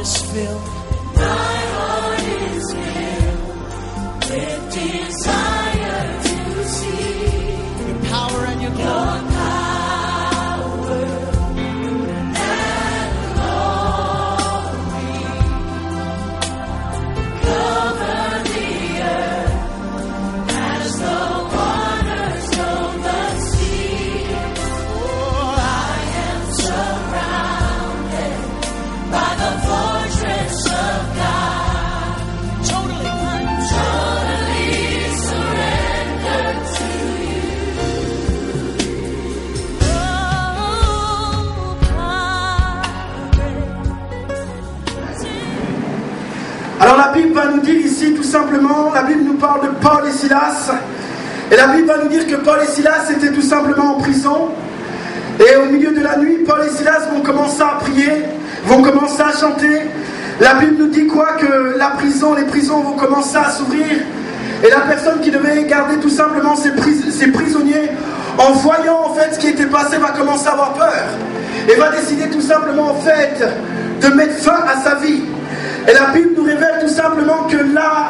is filled. My heart is filled with desire to see Your power and your your glory. power and glory. Cover the earth as the waters cover the sea. Oh, I am surrounded by the fortress of God. totally. Totally surrendered to Alors la Bible va nous dire ici tout simplement, la Bible nous parle de Paul et Silas. Et la Bible va nous dire que Paul et Silas étaient tout simplement en prison. Et au milieu de la nuit, Paul et Silas vont commencer à prier, vont commencer à chanter. La Bible nous dit quoi? Que la prison, les prisons vont commencer à s'ouvrir. Et la personne qui devait garder tout simplement ses prisonniers, en voyant en fait ce qui était passé, va commencer à avoir peur. Et va décider tout simplement en fait de mettre fin à sa vie. Et la Bible nous révèle tout simplement que là,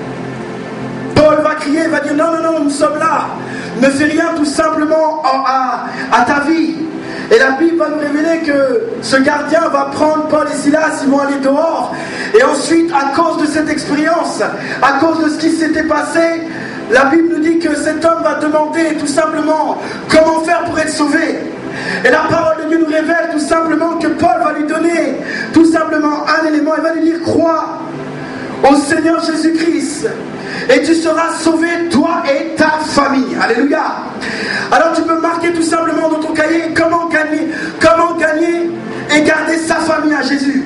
Paul va crier, va dire non, non, non, nous sommes là. Ne fais rien tout simplement à ta vie. Et la Bible va nous révéler que ce gardien va prendre Paul et Silas, ils vont aller dehors. Et ensuite, à cause de cette expérience, à cause de ce qui s'était passé, la Bible nous dit que cet homme va demander tout simplement comment faire pour être sauvé. Et la parole de Dieu nous révèle tout simplement que Paul va lui donner tout simplement un élément. Il va lui dire: crois au Seigneur Jésus-Christ et tu seras sauvé, toi et ta famille. Alléluia. Alors tu peux marquer tout simplement dans ton cahier comment gagner et garder sa famille à Jésus.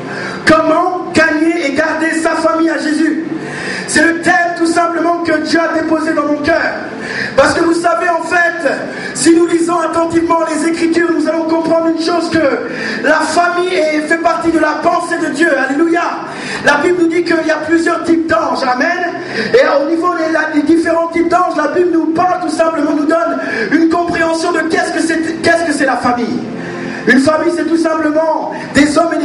Comment gagner et garder sa famille à Jésus. C'est le thème tout simplement que Dieu a déposé dans mon cœur. Parce que vous savez en fait, si nous lisons attentivement les Écritures, nous allons comprendre une chose, que la famille fait partie de la pensée de Dieu. Alléluia. La Bible nous dit qu'il y a plusieurs types d'anges. Amen. Et au niveau des différents types d'anges, la Bible nous parle tout simplement, nous donne une compréhension de qu'est-ce que c'est la famille. Une famille, c'est tout simplement des hommes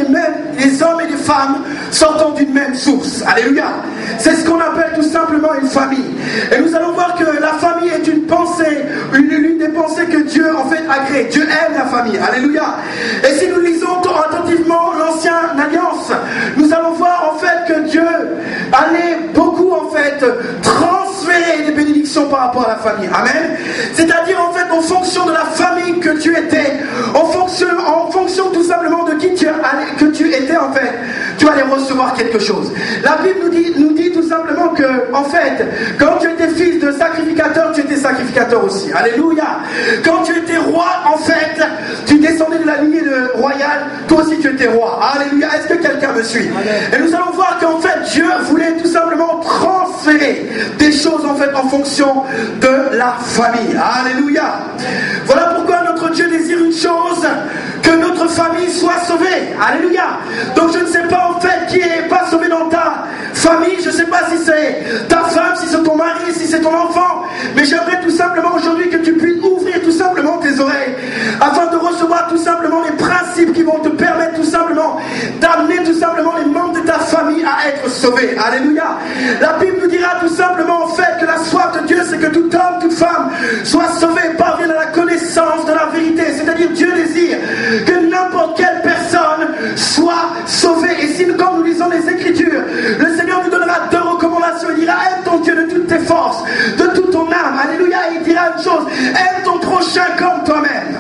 et des femmes sortant d'une même source. Alléluia. C'est ce qu'on appelle tout simplement une famille. Et nous allons voir que la famille est une pensée, l'une des pensées que Dieu en fait a créée. Dieu aime la famille. Alléluia. Et si nous lisons attentivement l'Ancienne Alliance, nous allons voir en fait que Dieu allait beaucoup en fait transférer des bénédictions par rapport à la famille. Amen. C'est-à-dire en fait en fonction de la famille que tu étais, en fonction tout simplement de qui que tu étais en fait, tu allais recevoir quelque chose. La Bible nous dit tout simplement que en fait, quand tu étais fils de sacrificateur, tu étais sacrificateur aussi. Alléluia. Quand tu étais roi, en fait, tu descendais de la lignée royale, toi aussi tu étais roi. Alléluia. Est-ce que quelqu'un me suit? Et nous allons voir qu'en fait Dieu voulait tout simplement transférer des choses en fait en fonction de la famille. Alléluia. Voilà pourquoi notre Dieu désire une chose, que notre famille soit sauvée. Alléluia. Donc je ne sais pas en fait qui n'est pas sauvé dans ta famille. Je ne sais pas si c'est ta femme, si c'est ton mari, si c'est ton enfant. Mais j'aimerais tout simplement aujourd'hui que tu puisses ouvrir tout simplement tes oreilles afin de recevoir tout simplement les principes qui vont te permettre tout simplement d'amener tout simplement les membres de ta famille à être sauvés. Alléluia. La Bible nous dira tout simplement en fait que la soif de Dieu, c'est que tout homme, toute femme soit sauvé, parvienne à la connaissance de la vérité. C'est-à-dire Dieu désire que n'importe quelle personne soit sauvée. Et si quand nous lisons les Écritures, le Seigneur nous donnera deux recommandations. Il dira: aime ton Dieu de toutes tes forces, de toute ton âme. Alléluia. Et il dira une chose: aime ton prochain comme toi-même.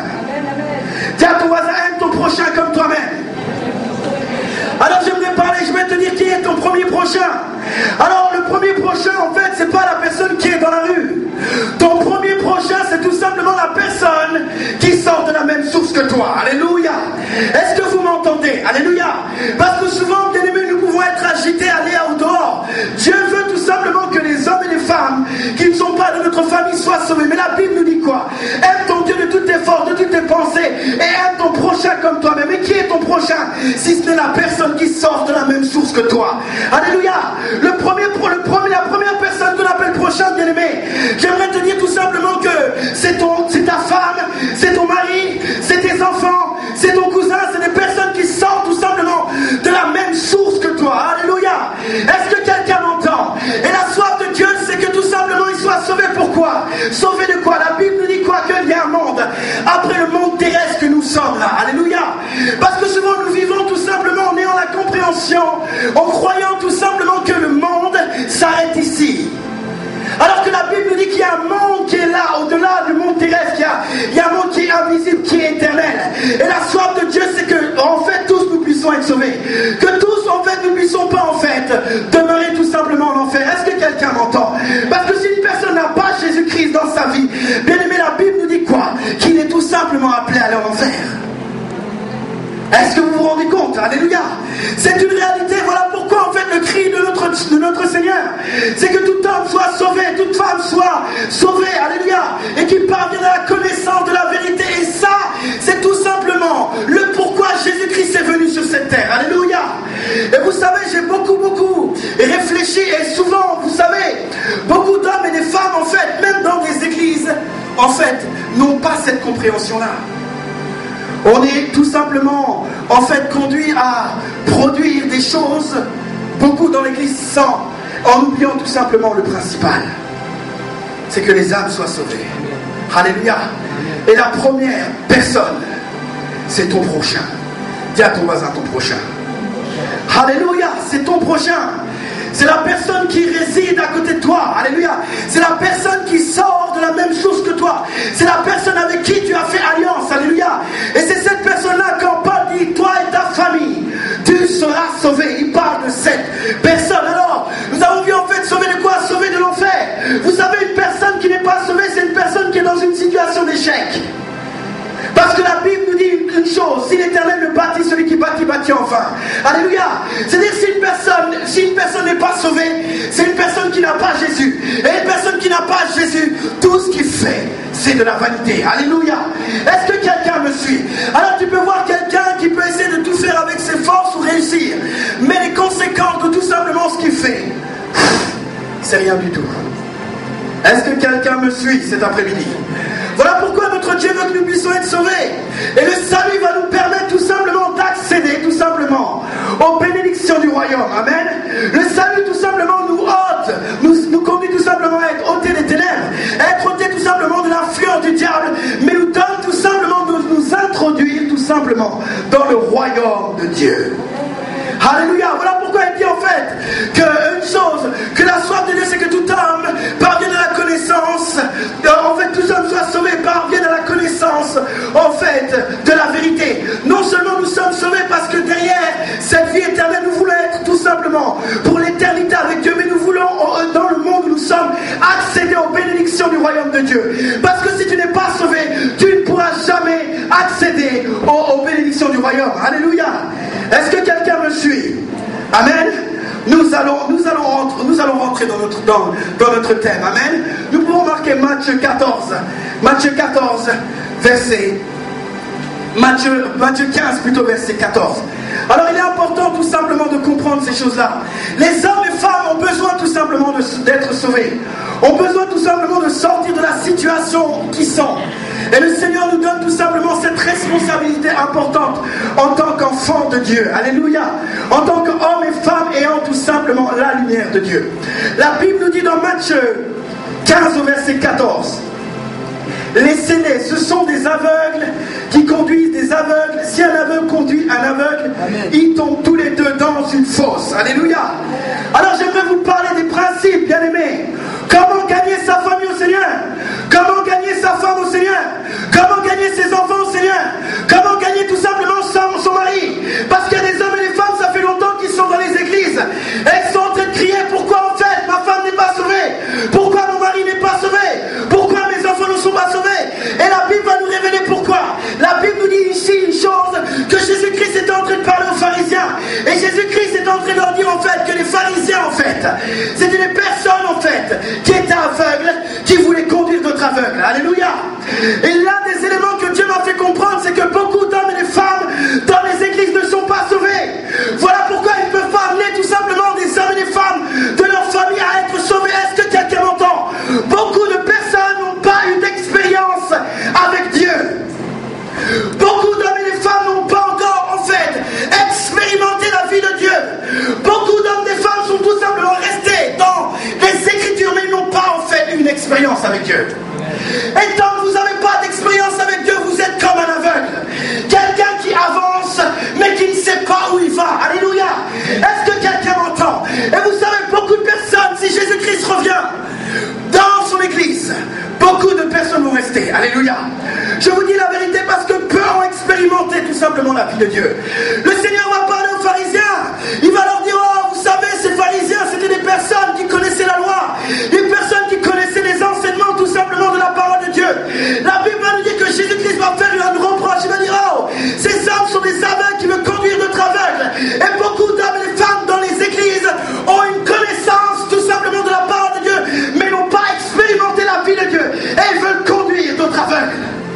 Dis à ton voisin: aime ton prochain comme toi-même. Alors je vais te dire qui est ton premier prochain. Alors le premier prochain en fait, c'est pas la personne qui est dans la rue. Ton premier prochain, c'est tout simplement la personne qui sort de la même source que toi. Alléluia. Est-ce que vous m'entendez? Alléluia. Parce que souvent, bien aimés, nous pouvons être agités, aller au dehors. Dieu veut tout simplement que les hommes et les femmes qui ne sont pas de notre famille soient sauvés. Mais la Bible nous dit quoi? Aime ton Dieu de toutes tes forces, de toutes tes pensées, et aime ton prochain comme toi-même. Mais qui est ton prochain si ce n'est la personne qui sort de la même source que toi? Alléluia. La première personne qu'on appelle prochain, bien aimé, j'aimerais te dire tout simplement que c'est ta femme, c'est ton mari, c'est tes enfants, c'est ton cousin, c'est des personnes qui sortent tout simplement de la même pourquoi? Sauvés de quoi? La Bible nous dit quoi? Qu'il y a un monde après le monde terrestre que nous sommes là. Alléluia. Parce que souvent nous vivons tout simplement en ayant la compréhension, en croyant tout simplement que le monde s'arrête ici. Alors que la Bible nous dit qu'il y a un monde qui est là, au-delà du monde terrestre, il y a un monde qui est invisible, qui est éternel. Et la soif de Dieu, c'est que, en fait, tous nous puissions être sauvés. Que tous, en fait, ne puissions pas, en fait, demeurer tout simplement en enfer. Est-ce que quelqu'un m'entend? Parce que si une personne n'a pas Jésus-Christ dans sa vie, bien aimé, la Bible nous dit quoi? Qu'il est tout simplement appelé à aller en enfer. Est-ce que vous vous rendez compte? Alléluia. C'est une réalité. Voilà pourquoi en fait le cri de notre Seigneur, c'est que tout homme soit sauvé, toute femme soit sauvée. Alléluia. Et qu'il parvienne à la connaissance de la vérité. Et ça, c'est tout simplement le pourquoi Jésus-Christ est venu sur cette terre. Alléluia. Et vous savez, j'ai beaucoup réfléchi. Et souvent, vous savez, beaucoup d'hommes et des femmes, en fait, même dans des églises, en fait, n'ont pas cette compréhension-là. On est tout simplement, en fait, conduit à produire des choses, beaucoup dans l'église, en oubliant tout simplement le principal. C'est que les âmes soient sauvées. Alléluia. Et la première personne, c'est ton prochain. Dis à ton voisin, ton prochain. Alléluia, c'est ton prochain. C'est la personne qui réside à côté de toi. Alléluia. C'est la personne qui sort de la même chose que toi. C'est la personne avec qui tu as fait alliance. Alléluia. Et c'est cette personne-là, quand Paul dit, toi et ta famille, tu seras sauvé. Il parle de cette personne. Alors, nous avons vu en fait sauver de quoi? Sauver de l'enfer. Vous savez, une personne qui n'est pas sauvée, c'est une personne qui est dans une situation d'échec. Parce que la Bible nous dit une chose: si l'Éternel le bâtit, celui qui bâtit, bâtit enfin. Alléluia. C'est-à-dire si une personne n'est pas sauvée, c'est une personne qui n'a pas Jésus. Et une personne qui n'a pas Jésus, tout ce qu'il fait, c'est de la vanité. Alléluia. Est-ce que quelqu'un me suit? Alors tu peux voir quelqu'un qui peut essayer de tout faire avec ses forces ou réussir, mais les conséquences de tout simplement ce qu'il fait, c'est rien du tout. Est-ce que quelqu'un me suit cet après-midi? Voilà pourquoi notre Dieu veut que nous puissions être sauvés. Et le salut va nous permettre tout simplement d'accéder tout simplement aux bénédictions du royaume. Amen. Le salut tout simplement nous ôte, nous conduit tout simplement à être ôtés des ténèbres, à être ôtés tout simplement de l'influence du diable, mais nous donne tout simplement de nous introduire tout simplement dans le royaume de Dieu. Alléluia. Voilà pourquoi il dit en fait qu'une chose, que la soif de Dieu, c'est que tout homme parvienne à la connaissance, en fait tout homme soit sauvé, parvienne à la connaissance en fait de la vérité. Non seulement nous sommes sauvés parce que derrière cette vie éternelle, nous voulons être tout simplement pour l'éternité avec Dieu, mais nous voulons dans le monde où nous sommes accéder aux bénédictions du royaume de Dieu. Parce que si tu n'es pas sauvé, tu ne pourras jamais accéder aux bénédictions du royaume. Alléluia. Est-ce que quelqu'un me suit? Amen. Nous allons rentrer dans notre thème. Amen. Nous pouvons marquer Matthieu 14. Matthieu 14, Matthieu 15 plutôt, verset 14. Alors il est important tout simplement de comprendre ces choses-là. Les hommes et femmes ont besoin tout simplement d'être sauvés. Ont besoin tout simplement de sortir de la situation qu'ils sont. Et le Seigneur nous donne tout simplement cette responsabilité importante en tant qu'enfants de Dieu. Alléluia. En tant qu'hommes et femmes ayant tout simplement la lumière de Dieu. La Bible nous dit dans Matthieu 15 au verset 14: laissez-les, ce sont des aveugles qui conduisent des aveugles. Si un aveugle conduit un aveugle, amen, ils tombent tous les deux dans une fosse. Alléluia. Alors j'aimerais vous parler des principes, bien aimés. Comment gagner sa famille au Seigneur? Comment gagner sa femme au Seigneur? Comment gagner ses enfants au Seigneur? Comment gagner tout simplement son mari? Parce qu'il y a des hommes et des femmes, ça fait longtemps qu'ils sont dans les églises et ils sont en train de crier: pourquoi en fait ma femme n'est pas sauvée? Pourquoi mon mari n'est pas sauvé? Pourquoi mes enfants ne sont pas sauvés? Et la Bible va nous révéler pourquoi. La Bible nous dit ici une chose, que Jésus-Christ est en train de parler aux pharisiens. Et Jésus-Christ est en train de leur dire en fait que les pharisiens en fait, c'était des personnes en fait qui étaient aveugles, qui voulaient conduire d'autres aveugles. Alléluia. Et l'un des éléments que Dieu m'a fait comprendre, c'est que beaucoup d'hommes et de femmes dans les églises ne sont pas sauvés. Voilà pourquoi ils ne peuvent pas amener tout simplement des hommes et des femmes de leur famille à être sauvés. Est-ce que quelqu'un m'entend? Beaucoup de personnes n'ont pas eu d'expérience avec Dieu. Beaucoup d'hommes et de femmes n'ont pas encore en fait expérimenté la vie de Dieu. Beaucoup d'hommes et de femmes sont tout simplement restés dans les Écritures, mais ils n'ont pas en fait une expérience d'expérience avec Dieu. Et tant que vous n'avez pas d'expérience avec Dieu, vous êtes comme un aveugle. Quelqu'un qui avance, mais qui ne sait pas où il va. Alléluia. Est-ce que quelqu'un m'entend? Et vous savez, beaucoup de personnes, si Jésus-Christ revient dans son église, beaucoup de personnes vont rester. Alléluia. Je vous dis la vérité parce que peu ont expérimenté tout simplement la vie de Dieu. Le Seigneur va parler aux pharisiens. Il va leur dire, oh, vous savez, ces pharisiens, c'était des personnes qui connaissaient la loi, des personnes qui connaissaient les enseignements tout simplement de la parole de Dieu. La Bible va nous dire que Jésus-Christ va faire un reproche. Il va dire, oh, ces hommes sont des aveugles qui veulent conduire d'autres aveugles. Et beaucoup d'hommes et de femmes dans les églises ont une connaissance tout simplement de la parole de Dieu, mais n'ont pas expérimenté la vie de Dieu. Et ils veulent conduire d'autres aveugles.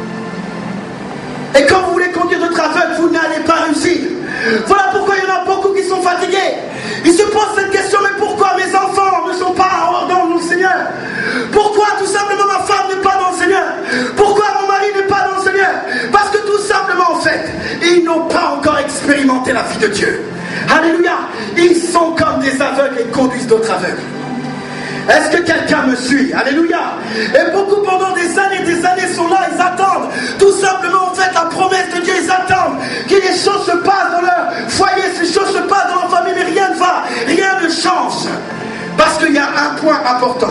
Et quand vous voulez conduire d'autres aveugles, vous n'allez pas réussir. Voilà pourquoi il y en a beaucoup qui sont fatigués. Ils se posent cette question, mais pourquoi mes enfants ne sont pas dans le Seigneur? Pourquoi tout simplement ma femme n'est pas dans le Seigneur? Pourquoi mon mari n'est pas dans le Seigneur? Parce que tout simplement, en fait, ils n'ont pas encore expérimenté la vie de Dieu. Alléluia. Ils sont comme des aveugles et conduisent d'autres aveugles. Est-ce que quelqu'un me suit? Alléluia. Et beaucoup pendant des années sont là, ils attendent tout simplement en fait la promesse de Dieu, ils attendent que les choses se passent dans leur foyer, ces choses se passent dans leur famille, mais rien ne va, rien ne change. Parce qu'il y a un point important.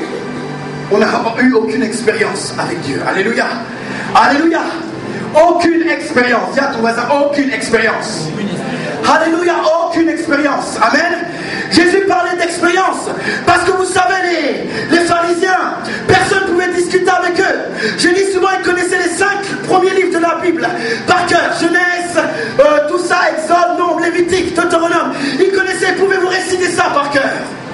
On n'a eu aucune expérience avec Dieu. Alléluia. Alléluia. Aucune expérience. Dis à ton voisin, aucune expérience. Alléluia, aucune expérience. Amen. Jésus parlait d'expérience. Parce que vous savez, les pharisiens, personne ne pouvait discuter avec eux. Je dis souvent, ils connaissaient les 5 premiers livres de la Bible par cœur. Genèse, tout ça, Exode, Nombre, Lévitique, Deutéronome. Ils connaissaient, ils pouvaient vous réciter ça par cœur.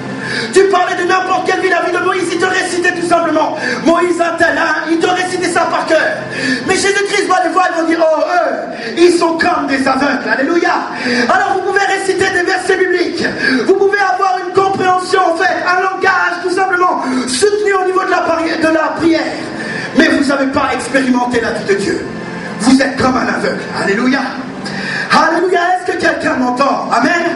Tu parlais de n'importe quelle vie, la vie de Moïse, il te récitait tout simplement. Moïse un tel, hein, il te récitait ça par cœur. Mais Jésus-Christ va les voir, ils vont dire, oh, eux, ils sont comme des aveugles. Alléluia. Alors vous pouvez réciter des versets bibliques. Vous pouvez avoir une compréhension, en fait, un langage tout simplement soutenu au niveau de la prière. Mais vous n'avez pas expérimenté la vie de Dieu. Vous êtes comme un aveugle. Alléluia. Alléluia. Est-ce que quelqu'un m'entend? Amen.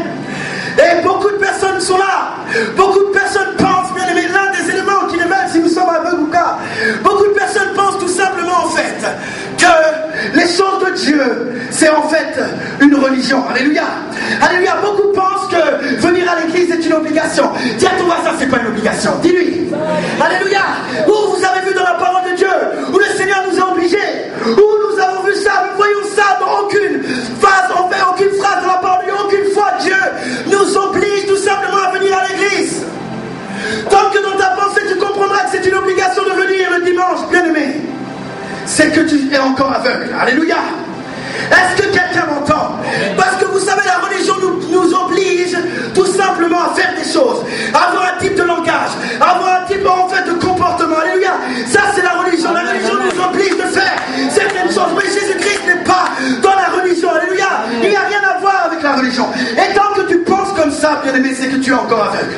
Et beaucoup de personnes sont là. Beaucoup de personnes pensent, bien aimé, l'un des éléments qui révèle si nous sommes aveugles ou pas. Beaucoup de personnes pensent tout simplement en fait que les choses de Dieu, c'est en fait une religion. Alléluia. Alléluia. Beaucoup pensent que venir à l'église est une obligation. Dis à ton voisin, c'est pas une obligation. Dis-lui. Alléluia. Où vous avez vu dans la parole de Dieu, où le Seigneur nous a obligés, où nous avons vu ça, nous voyons ça dans aucune phase, en fait, aucune phrase de la parole de Dieu, aucune fois Dieu nous oblige tout simplement à venir à l'église. Tant que dans ta pensée tu comprendras que c'est une obligation de venir le dimanche, bien aimé, c'est que tu es encore aveugle. Alléluia. Est-ce que quelqu'un m'entend? Parce que vous savez, la religion nous oblige tout simplement à faire des choses, à avoir un type de langage, à avoir un type en fait de comportement. Alléluia. Ça c'est la religion. La religion nous oblige de faire certaines choses. Mais Jésus-Christ n'est pas dans la religion. Alléluia. Il n'y a rien à voir avec la religion. Et tant que tu penses comme ça, bien aimé, c'est que tu es encore aveugle.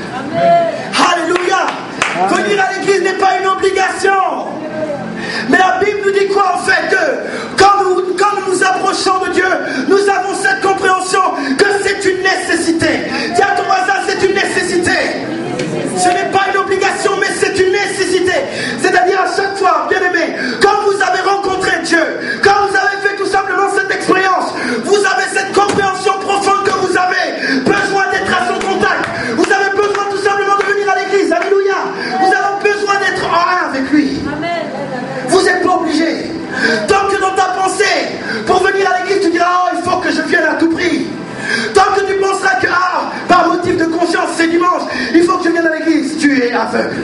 Alléluia. Venir à l'église n'est pas une obligation. Mais la Bible nous dit quoi en fait? Que quand nous nous approchons de Dieu, nous avons cette compréhension que c'est une nécessité. Dis à ton voisin, c'est une nécessité. Ce n'est pas une obligation, mais c'est une nécessité. C'est-à-dire à chaque fois, bien aimé, quand vous avez rencontré Dieu, quand vous avez fait tout simplement cette expérience, vous avez cette compréhension profonde que vous avez besoin d'être à son contact. Vous avez besoin tout simplement de venir à l'église. Alléluia. Vous avez besoin d'être en un avec lui. Vous n'êtes pas obligé. Tant que dans ta pensée, pour venir à l'église, tu diras, oh, il faut que je vienne à tout prix. Tant que tu penseras que, par motif de conscience, c'est dimanche, il faut que je vienne à l'église, tu es aveugle.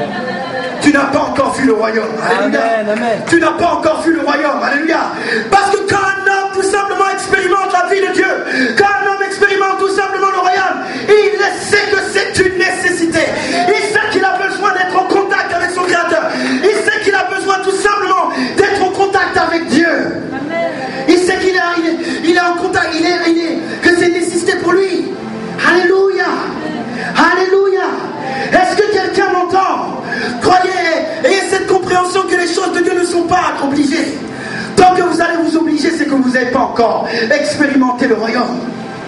Tu n'as pas encore vu le royaume. Alléluia. Amen. Tu n'as pas encore vu le royaume. Alléluia. Parce que quand un homme tout simplement expérimente la vie de Dieu, quand un homme expérimente tout simplement le royaume, il sait que c'est une nécessité. Il sait qu'il a besoin d'être en contact avec son Créateur. Il sait qu'il a besoin tout simplement d'être en contact avec Dieu. Il sait qu'il est en contact, que c'est une nécessité pour lui. Alléluia. Alléluia. Est-ce que quelqu'un m'entend? Croyez, ayez cette compréhension que les choses de Dieu ne sont pas obligées. Tant que vous allez vous obliger, c'est que vous n'avez pas encore expérimenté le royaume.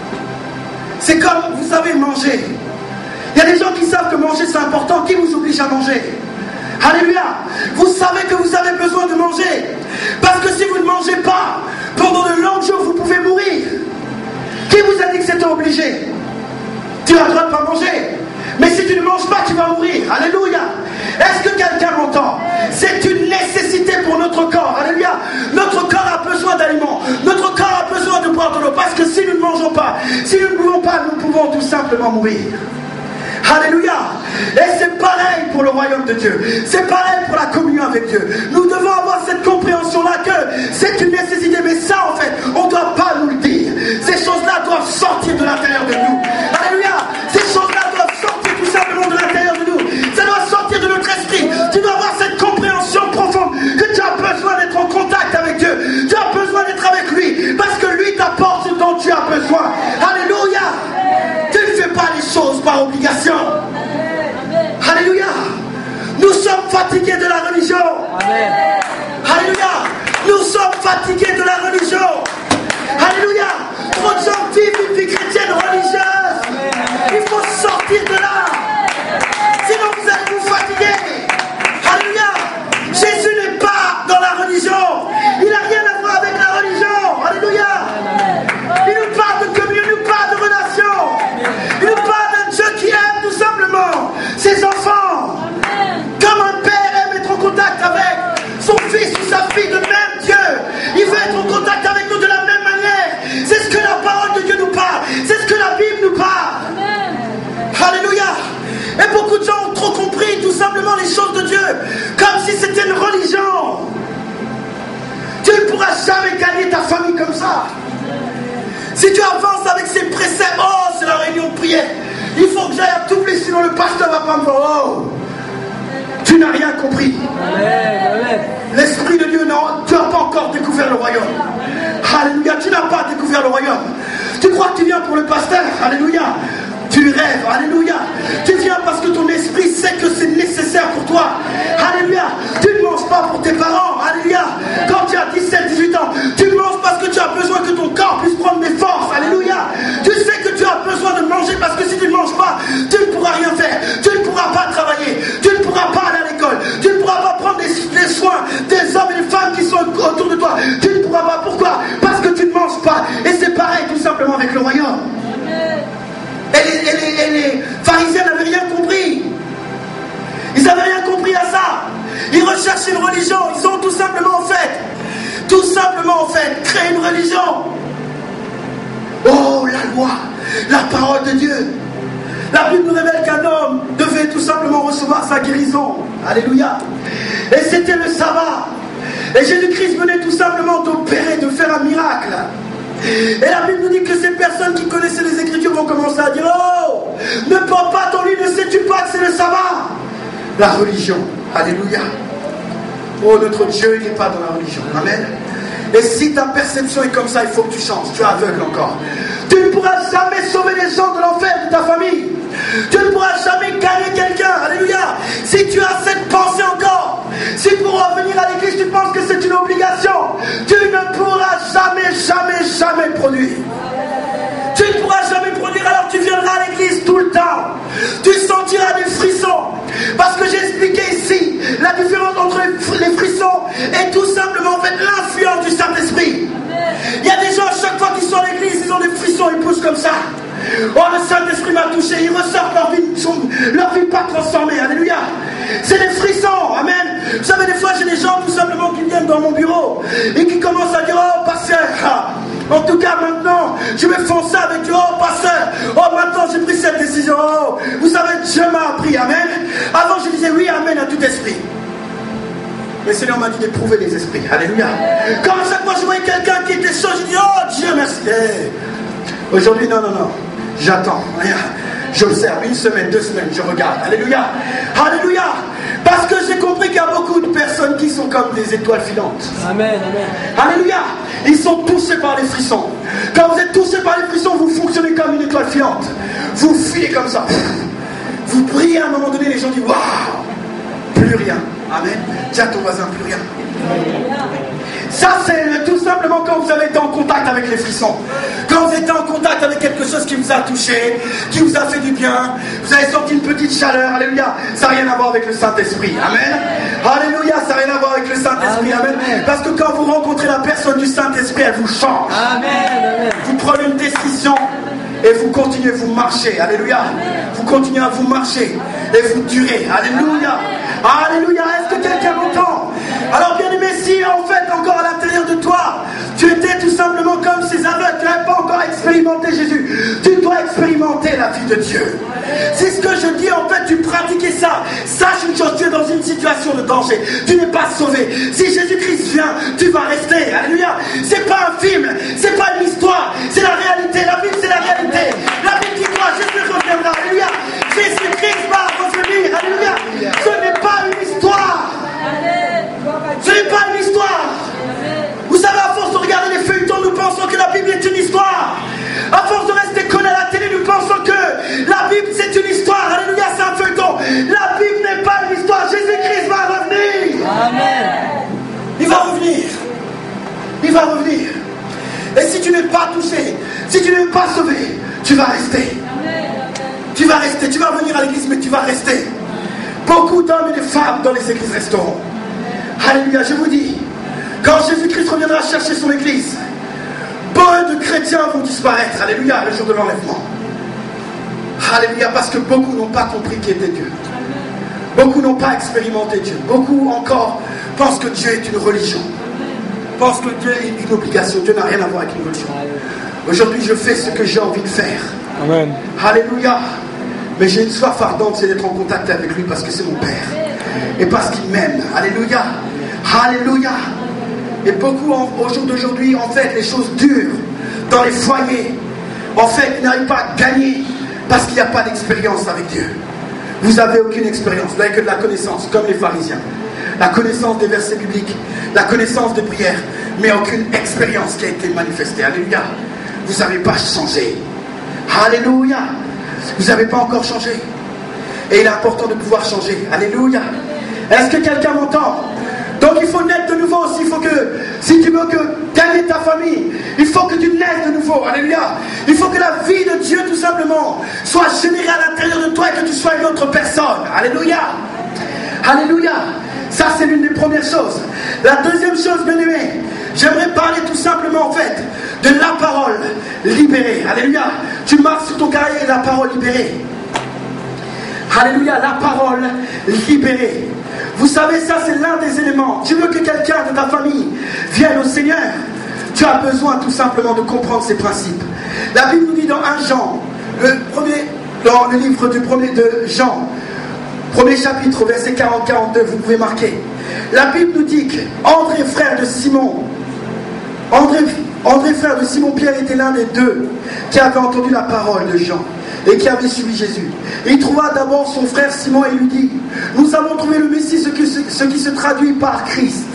C'est comme, vous savez, manger. Il y a des gens qui savent que manger c'est important. Qui vous oblige à manger? Alléluia. Vous savez que vous avez besoin de manger. Parce que si vous ne mangez pas, pendant de longs jours, vous pouvez mourir. Qui vous a dit que c'était obligé? Tu as le droit de pas manger. Mais si tu ne manges pas, tu vas mourir. Alléluia. Est-ce que quelqu'un m'entend? C'est une nécessité pour notre corps. Alléluia. Notre corps a besoin d'aliments. Notre corps a besoin de boire de l'eau. Parce que si nous ne mangeons pas, si nous ne pouvons pas, nous pouvons tout simplement mourir. Alléluia. Et c'est pareil pour le royaume de Dieu. C'est pareil pour la communion avec Dieu. Nous devons avoir cette compréhension-là que c'est une nécessité. Mais ça, en fait, on ne doit pas nous le dire. Ces choses-là doivent sortir de l'intérieur de nous. Alléluia. Ces choses-là doivent sortir tout simplement de l'intérieur de nous. Ça doit sortir de notre esprit. Tu dois avoir cette compréhension profonde que tu as besoin d'être en contact avec Dieu. Tu as besoin d'être avec lui. Parce que lui t'apporte ce dont tu as besoin. Alléluia. Tu ne fais pas les choses par obligation. Alléluia. Nous sommes fatigués de la religion. Amen. Alléluia. Nous sommes fatigués de la religion. Alléluia. Trop de gens vivent une vie chrétienne religieuse. Il faut sortir de là. Sinon vous allez vous fatiguer. Alléluia. Jésus n'est pas dans la religion. Il n'a rien à voir avec la religion. Alléluia. Il nous parle de communion, il nous parle de relation. Il nous parle d'un Dieu qui aime tout simplement ses enfants. Comme un père aime être en contact avec son fils ou sa fille, de même Dieu, il veut être en contact avec nous de la même manière. C'est ce que la parole de Dieu nous parle. C'est ce que la Bible nous parle. Alléluia. Et beaucoup de gens ont trop compris tout simplement les choses de Dieu comme si c'était une religion. Tu ne pourras jamais gagner ta famille comme ça. Si tu avances avec ces préceptes, oh, c'est la réunion de prière. Il faut que j'aille à tout plus, sinon le pasteur va pas me voir. Oh, tu n'as rien compris. L'Esprit de Dieu, non, tu n'as pas encore découvert le royaume. Alléluia, tu n'as pas découvert le royaume. Tu crois que tu viens pour le pasteur. Alléluia. Tu rêves, alléluia. Tu viens parce que ton esprit sait que c'est nécessaire pour toi. Alléluia. Tu ne manges pas pour tes parents. Alléluia. Quand tu as 17, 18 ans, tu manges parce que tu as besoin que ton corps puisse prendre des forces. Alléluia. Tu sais que tu as besoin de manger parce que si tu ne manges pas, tu ne pourras rien faire. Tu ne pourras pas travailler. Tu ne pourras pas aller à l'école. Tu ne pourras pas prendre les soins des hommes et des femmes qui sont autour de toi. Tu ne pourras pas. Pourquoi? Parce que tu ne manges pas. Et c'est pareil tout simplement avec le royaume. Et les pharisiens n'avaient rien compris. Ils n'avaient rien compris à ça. Ils recherchaient une religion. Ils ont tout simplement créé une religion. Oh, la loi, la parole de Dieu. La Bible nous révèle qu'un homme devait tout simplement recevoir sa guérison. Alléluia. Et c'était le sabbat. Et Jésus-Christ venait tout simplement d'opérer, de faire un miracle. Et la Bible nous dit que ces personnes qui connaissaient les Écritures vont commencer à dire: oh, ne porte pas ton lit, ne sais-tu pas que c'est le sabbat? La religion, alléluia. Oh, notre Dieu, il n'est pas dans la religion, amen. Et si ta perception est comme ça, il faut que tu changes, tu es aveugle encore. Tu ne pourras jamais sauver les gens de l'enfer de ta famille. Tu ne pourras jamais gagner quelqu'un, alléluia. Si tu as cette pensée encore, si pour revenir à l'église tu penses que c'est une obligation, tu ne pourras jamais produire. Tu ne pourras jamais produire, alors tu viendras à l'église tout le temps. Tu sentiras des frissons. Parce que j'ai expliqué ici la différence entre les frissons et tout simplement en fait l'influence du Saint-Esprit. Il y a des gens à chaque fois qu'ils sont à l'église, ils ont des frissons, ils poussent comme ça. Oh, le Saint-Esprit m'a touché, ils ressortent leur vie pas transformée, alléluia. C'est des frissons, amen. Vous savez, des fois j'ai des gens tout simplement qui viennent dans mon bureau et qui commencent à dire: oh pasteur, en tout cas maintenant je vais foncer avec Dieu. Oh pasteur, oh maintenant j'ai pris cette décision. Oh, vous savez, Dieu m'a appris, amen. Avant je disais oui, amen à tout esprit. Mais le Seigneur m'a dit d'éprouver les esprits, alléluia. Quand à chaque fois je voyais quelqu'un qui était chaud, je dis: oh Dieu merci. Aujourd'hui non, j'attends, j'observe 1 semaine, 2 semaines, je regarde, alléluia, alléluia. Parce que j'ai compris qu'il y a beaucoup de personnes qui sont comme des étoiles filantes. Amen, amen. Alléluia. Ils sont touchés par les frissons. Quand vous êtes touchés par les frissons, vous fonctionnez comme une étoile filante. Vous filez comme ça. Vous priez à un moment donné, les gens disent: waouh, plus rien. Amen. Dis à ton voisin: plus rien. Ça, c'est tout simplement quand vous avez été en contact avec les frissons. Quand vous êtes en contact avec quelque chose qui vous a touché, qui vous a fait du bien, vous avez senti une petite chaleur. Alléluia. Ça n'a rien à voir avec le Saint-Esprit. Amen. Alléluia. Ça n'a rien à voir avec le Saint-Esprit. Amen. Parce que quand vous rencontrez la personne du Saint-Esprit, elle vous change. Amen. Vous prenez une décision et vous continuez, vous marchez. Alléluia. Vous continuez à vous marcher et vous durez. Alléluia. Alléluia. Est-ce que quelqu'un m'entend? Alors bien aimé, si en fait encore à l'intérieur de toi, tu étais tout simplement comme ces aveugles, tu n'avais pas encore expérimenté Jésus, tu dois expérimenter la vie de Dieu. C'est ce que je dis, en fait, tu pratiquais ça. Sache une chose, tu es dans une situation de danger. Tu n'es pas sauvé. Si Jésus-Christ vient, tu vas rester. Alléluia. C'est pas un film, c'est pas une histoire, c'est la réalité. La Bible, c'est la réalité. La Bible dit quoi? Jésus reviendra. Alléluia. Jésus-Christ va revenir. Alléluia. Ce n'est pas une histoire. Ce n'est pas une histoire. Vous savez, à force de regarder les feuilletons, nous pensons que la Bible est une histoire. À force de rester collés à la télé, nous pensons que la Bible c'est une histoire. Alléluia, c'est un feuilleton. La Bible n'est pas une histoire. Jésus-Christ va revenir. Amen. Il va revenir. Il va revenir. Et si tu n'es pas touché, si tu n'es pas sauvé, tu vas rester. Tu vas rester. Tu vas venir à l'église, mais tu vas rester. Beaucoup d'hommes et de femmes dans les églises resteront. Alléluia, je vous dis, quand Jésus-Christ reviendra chercher son église, peu de chrétiens vont disparaître. Alléluia, le jour de l'enlèvement. Alléluia, parce que beaucoup n'ont pas compris qui était Dieu. Beaucoup n'ont pas expérimenté Dieu. Beaucoup encore pensent que Dieu est une religion. Pensent que Dieu est une obligation. Dieu n'a rien à voir avec une religion. Aujourd'hui, je fais ce que j'ai envie de faire. Amen. Alléluia. Mais j'ai une soif ardente, c'est d'être en contact avec lui parce que c'est mon Père. Et parce qu'il m'aime. Alléluia. Alléluia. Et beaucoup au jour d'aujourd'hui, en fait, les choses durent dans les foyers. En fait, ils n'arrivent pas à gagner parce qu'il n'y a pas d'expérience avec Dieu. Vous n'avez aucune expérience, vous n'avez que de la connaissance, comme les pharisiens. La connaissance des versets bibliques, la connaissance des prières, mais aucune expérience qui a été manifestée. Alléluia. Vous n'avez pas changé. Alléluia. Vous n'avez pas encore changé. Et il est important de pouvoir changer. Alléluia. Est-ce que quelqu'un m'entend? Donc il faut naître de nouveau aussi. Il faut que, si tu veux gagner ta famille, il faut que tu naisses de nouveau. Alléluia. Il faut que la vie de Dieu tout simplement soit générée à l'intérieur de toi et que tu sois une autre personne. Alléluia. Alléluia. Ça c'est l'une des premières choses. La deuxième chose, bien aimé, j'aimerais parler tout simplement en fait de la parole libérée. Alléluia. Tu marques sur ton cahier la parole libérée. Alléluia, la parole libérée. Vous savez, ça c'est l'un des éléments. Tu veux que quelqu'un de ta famille vienne au Seigneur, tu as besoin tout simplement de comprendre ces principes. La Bible nous dit dans 1 Jean, dans le livre du premier de Jean, premier chapitre, verset 40-42, vous pouvez marquer. La Bible nous dit qu'André, frère de Simon, André, frère de Simon-Pierre, était l'un des deux qui avait entendu la parole de Jean et qui avait suivi Jésus. Il trouva d'abord son frère Simon et lui dit: nous avons trouvé le Messie, ce qui se traduit par Christ.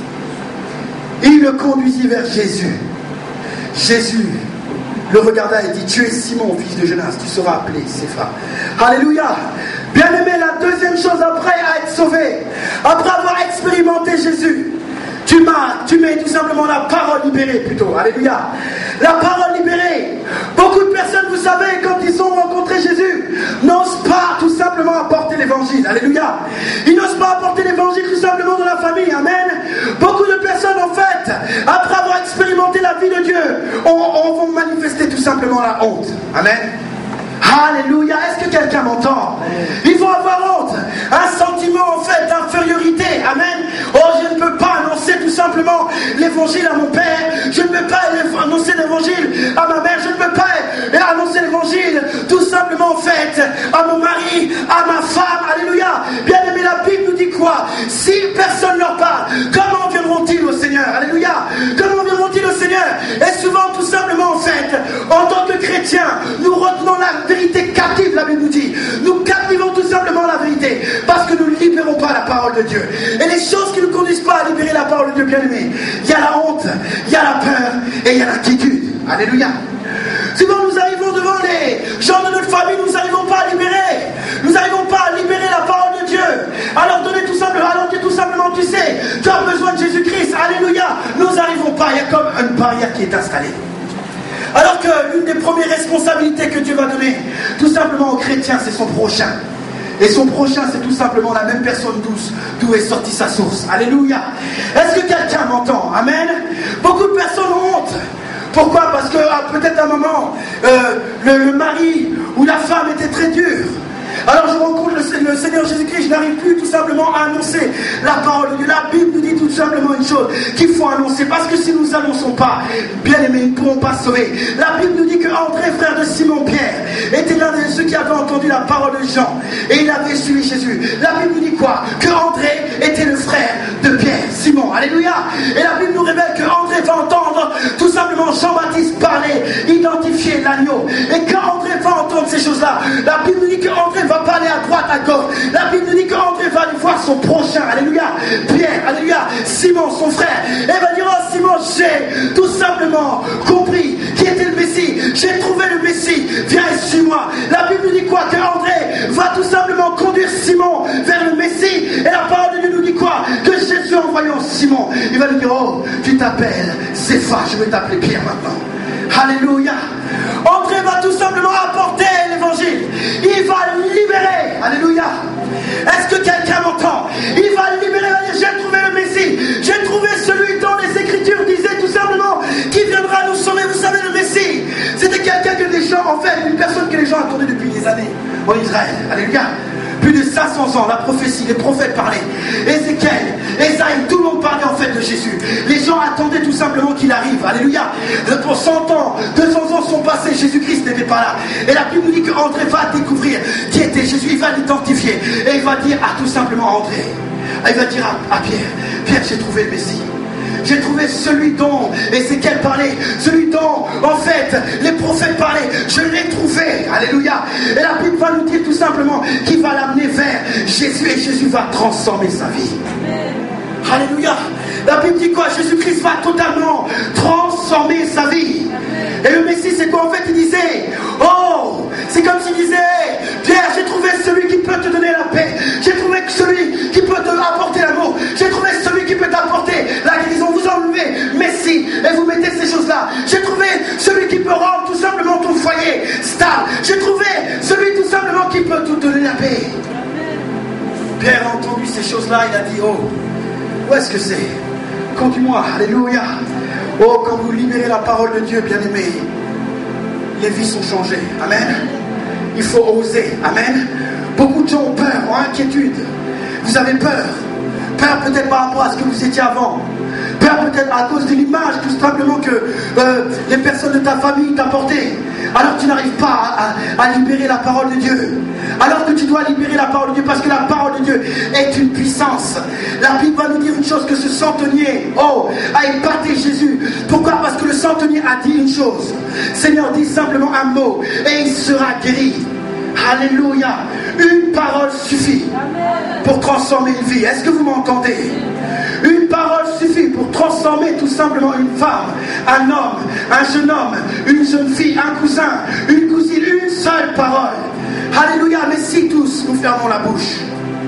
Il le conduisit vers Jésus. Jésus le regarda et dit: tu es Simon, fils de Jonas, tu seras appelé Cépha. Alléluia. Bien aimé, la deuxième chose après à être sauvé, après avoir expérimenté Jésus, tu mets tout simplement la parole libérée plutôt. Alléluia. La parole libérée. Beaucoup de personnes, vous savez, quand ils ont rencontré Jésus, n'osent pas tout simplement apporter l'évangile. Alléluia. Ils n'osent pas apporter l'évangile tout simplement dans la famille. Amen. Beaucoup de personnes, en fait, après avoir expérimenté la vie de Dieu, vont manifester tout simplement la honte. Amen. Alléluia. Est-ce que quelqu'un m'entend? Ils vont avoir honte, un sentiment en fait d'infériorité. Amen. Oh, je ne peux pas annoncer tout simplement l'évangile à mon père, je ne peux pas annoncer l'évangile à ma mère, je ne peux pas annoncer l'évangile tout simplement en fait à mon mari, à ma femme. Alléluia. Bien aimé, la Bible nous dit quoi? Si personne leur parle, comment viendront-ils au Seigneur? Alléluia. Comment viendront-ils au Seigneur? Et souvent tout simplement en fait, en tant que chrétiens, nous retenons la vérité captive. La Bible nous dit, nous captivons tout simplement la vérité parce que nous ne libérons pas la parole de Dieu. Et les choses qui ne nous conduisent pas à libérer la parole de Dieu, bien aimé, il y a la honte, il y a la peur et il y a l'inquiétude. Alléluia. Souvent nous arrivons devant les gens de notre famille, nous n'arrivons pas à libérer. Nous n'arrivons pas à libérer la parole de Dieu. Alors donnez tout simplement, tu sais, tu as besoin de Jésus-Christ. Alléluia. Nous n'arrivons pas, il y a comme une barrière qui est installée. Alors que l'une des premières responsabilités que Dieu va donner, tout simplement aux chrétiens, c'est son prochain. Et son prochain, c'est tout simplement la même personne d'où est sortie sa source. Alléluia. Est-ce que quelqu'un m'entend? Amen. Beaucoup de personnes ont honte. Pourquoi? Parce que peut-être à un moment, le mari ou la femme était très dur. Alors je rencontre le Seigneur Jésus-Christ, je n'arrive plus tout simplement à annoncer la parole de Dieu. La Bible nous dit tout simplement une chose, qu'il faut annoncer. Parce que si nous n'annonçons pas, bien aimés, nous ne pourrons pas sauver. La Bible nous dit que André, frère de Simon-Pierre, était l'un de ceux qui avaient entendu la parole de Jean. Et il avait suivi Jésus. La Bible nous dit quoi? Que André était le frère de Pierre, Simon. Alléluia. Et la Bible nous révèle que André va entendre tout simplement Jean-Baptiste parler, identifier l'agneau. Et quand André va entendre ces choses-là, la Bible nous dit que André va pas aller à droite, à gauche. La Bible nous dit qu'André va aller voir son prochain. Alléluia. Pierre, alléluia. Simon, son frère. Et va dire, oh Simon, j'ai tout simplement compris qui était le Messie. J'ai trouvé le Messie. Viens et suis-moi. La Bible nous dit quoi? Que André va tout simplement conduire Simon vers le Messie. Et la parole de Dieu nous dit quoi? Que Jésus, en voyant Simon, il va lui dire, oh, tu t'appelles Cépha, je vais t'appeler Pierre maintenant. Alléluia. André va tout simplement apporter l'évangile. Il va libérer. Alléluia. Est-ce que quelqu'un m'entend? Il va libérer. J'ai trouvé le Messie. J'ai trouvé celui dont les Écritures disaient tout simplement qui viendra nous sauver. Vous savez, le Messie, c'était quelqu'un que les gens, en fait, une personne que les gens attendaient depuis des années en Israël. Alléluia. Plus de 500 ans, la prophétie, les prophètes parlaient. Ézéchiel, Ésaïe, tout le monde parlait en fait de Jésus. Les gens attendaient tout simplement qu'il arrive. Alléluia. Pour 100 ans, 200 ans sont passés, Jésus-Christ n'était pas là. Et la Bible nous dit qu'André va découvrir qui était Jésus. Il va l'identifier. Et il va dire à tout simplement André. Il va dire à Pierre, Pierre, j'ai trouvé le Messie. J'ai trouvé celui dont Ézéchiel parlait, celui dont, en fait, les prophètes parlaient. Je l'ai trouvé. Alléluia. Et la Bible va nous dire tout simplement qu'il va l'amener vers Jésus et Jésus va transformer sa vie. Alléluia. La Bible dit quoi? Jésus-Christ va totalement transformer sa vie. Et le Messie, c'est quoi? En fait, il disait, oh, c'est comme s'il disait, Pierre, j'ai trouvé celui qui peut te donner la paix. J'ai trouvé celui qui peut te apporter l'amour. J'ai trouvé celui qui peut t'apporter la guérison. Vous enlevez Messie et vous mettez ces choses-là. J'ai trouvé celui qui peut rendre tout simplement ton foyer stable. J'ai trouvé celui tout simplement qui peut te donner la paix. Pierre a entendu ces choses-là, il a dit, oh, où est-ce que c'est? Conduis-moi, alléluia. Oh, quand vous libérez la parole de Dieu, bien-aimés, les vies sont changées. Amen. Il faut oser. Amen. Beaucoup de gens ont peur, ont inquiétude. Vous avez peur. Peur peut-être par rapport à ce que vous étiez avant. Peur peut-être à cause de l'image, tout simplement que les personnes de ta famille t'apportaient. Alors tu n'arrives pas à libérer la parole de Dieu. Alors que tu dois libérer la parole de Dieu, parce que la parole de Dieu est une puissance. La Bible va nous dire une chose, que ce centenier, oh, a épaté Jésus. Pourquoi? Parce que le centenier a dit une chose. Seigneur, dis simplement un mot et il sera guéri. Alléluia. Une parole suffit pour transformer une vie. Est-ce que vous m'entendez? Une parole suffit pour transformer tout simplement une femme, un homme, un jeune homme, une jeune fille, un cousin, une cousine, une seule parole. Alléluia. Mais si tous nous fermons la bouche,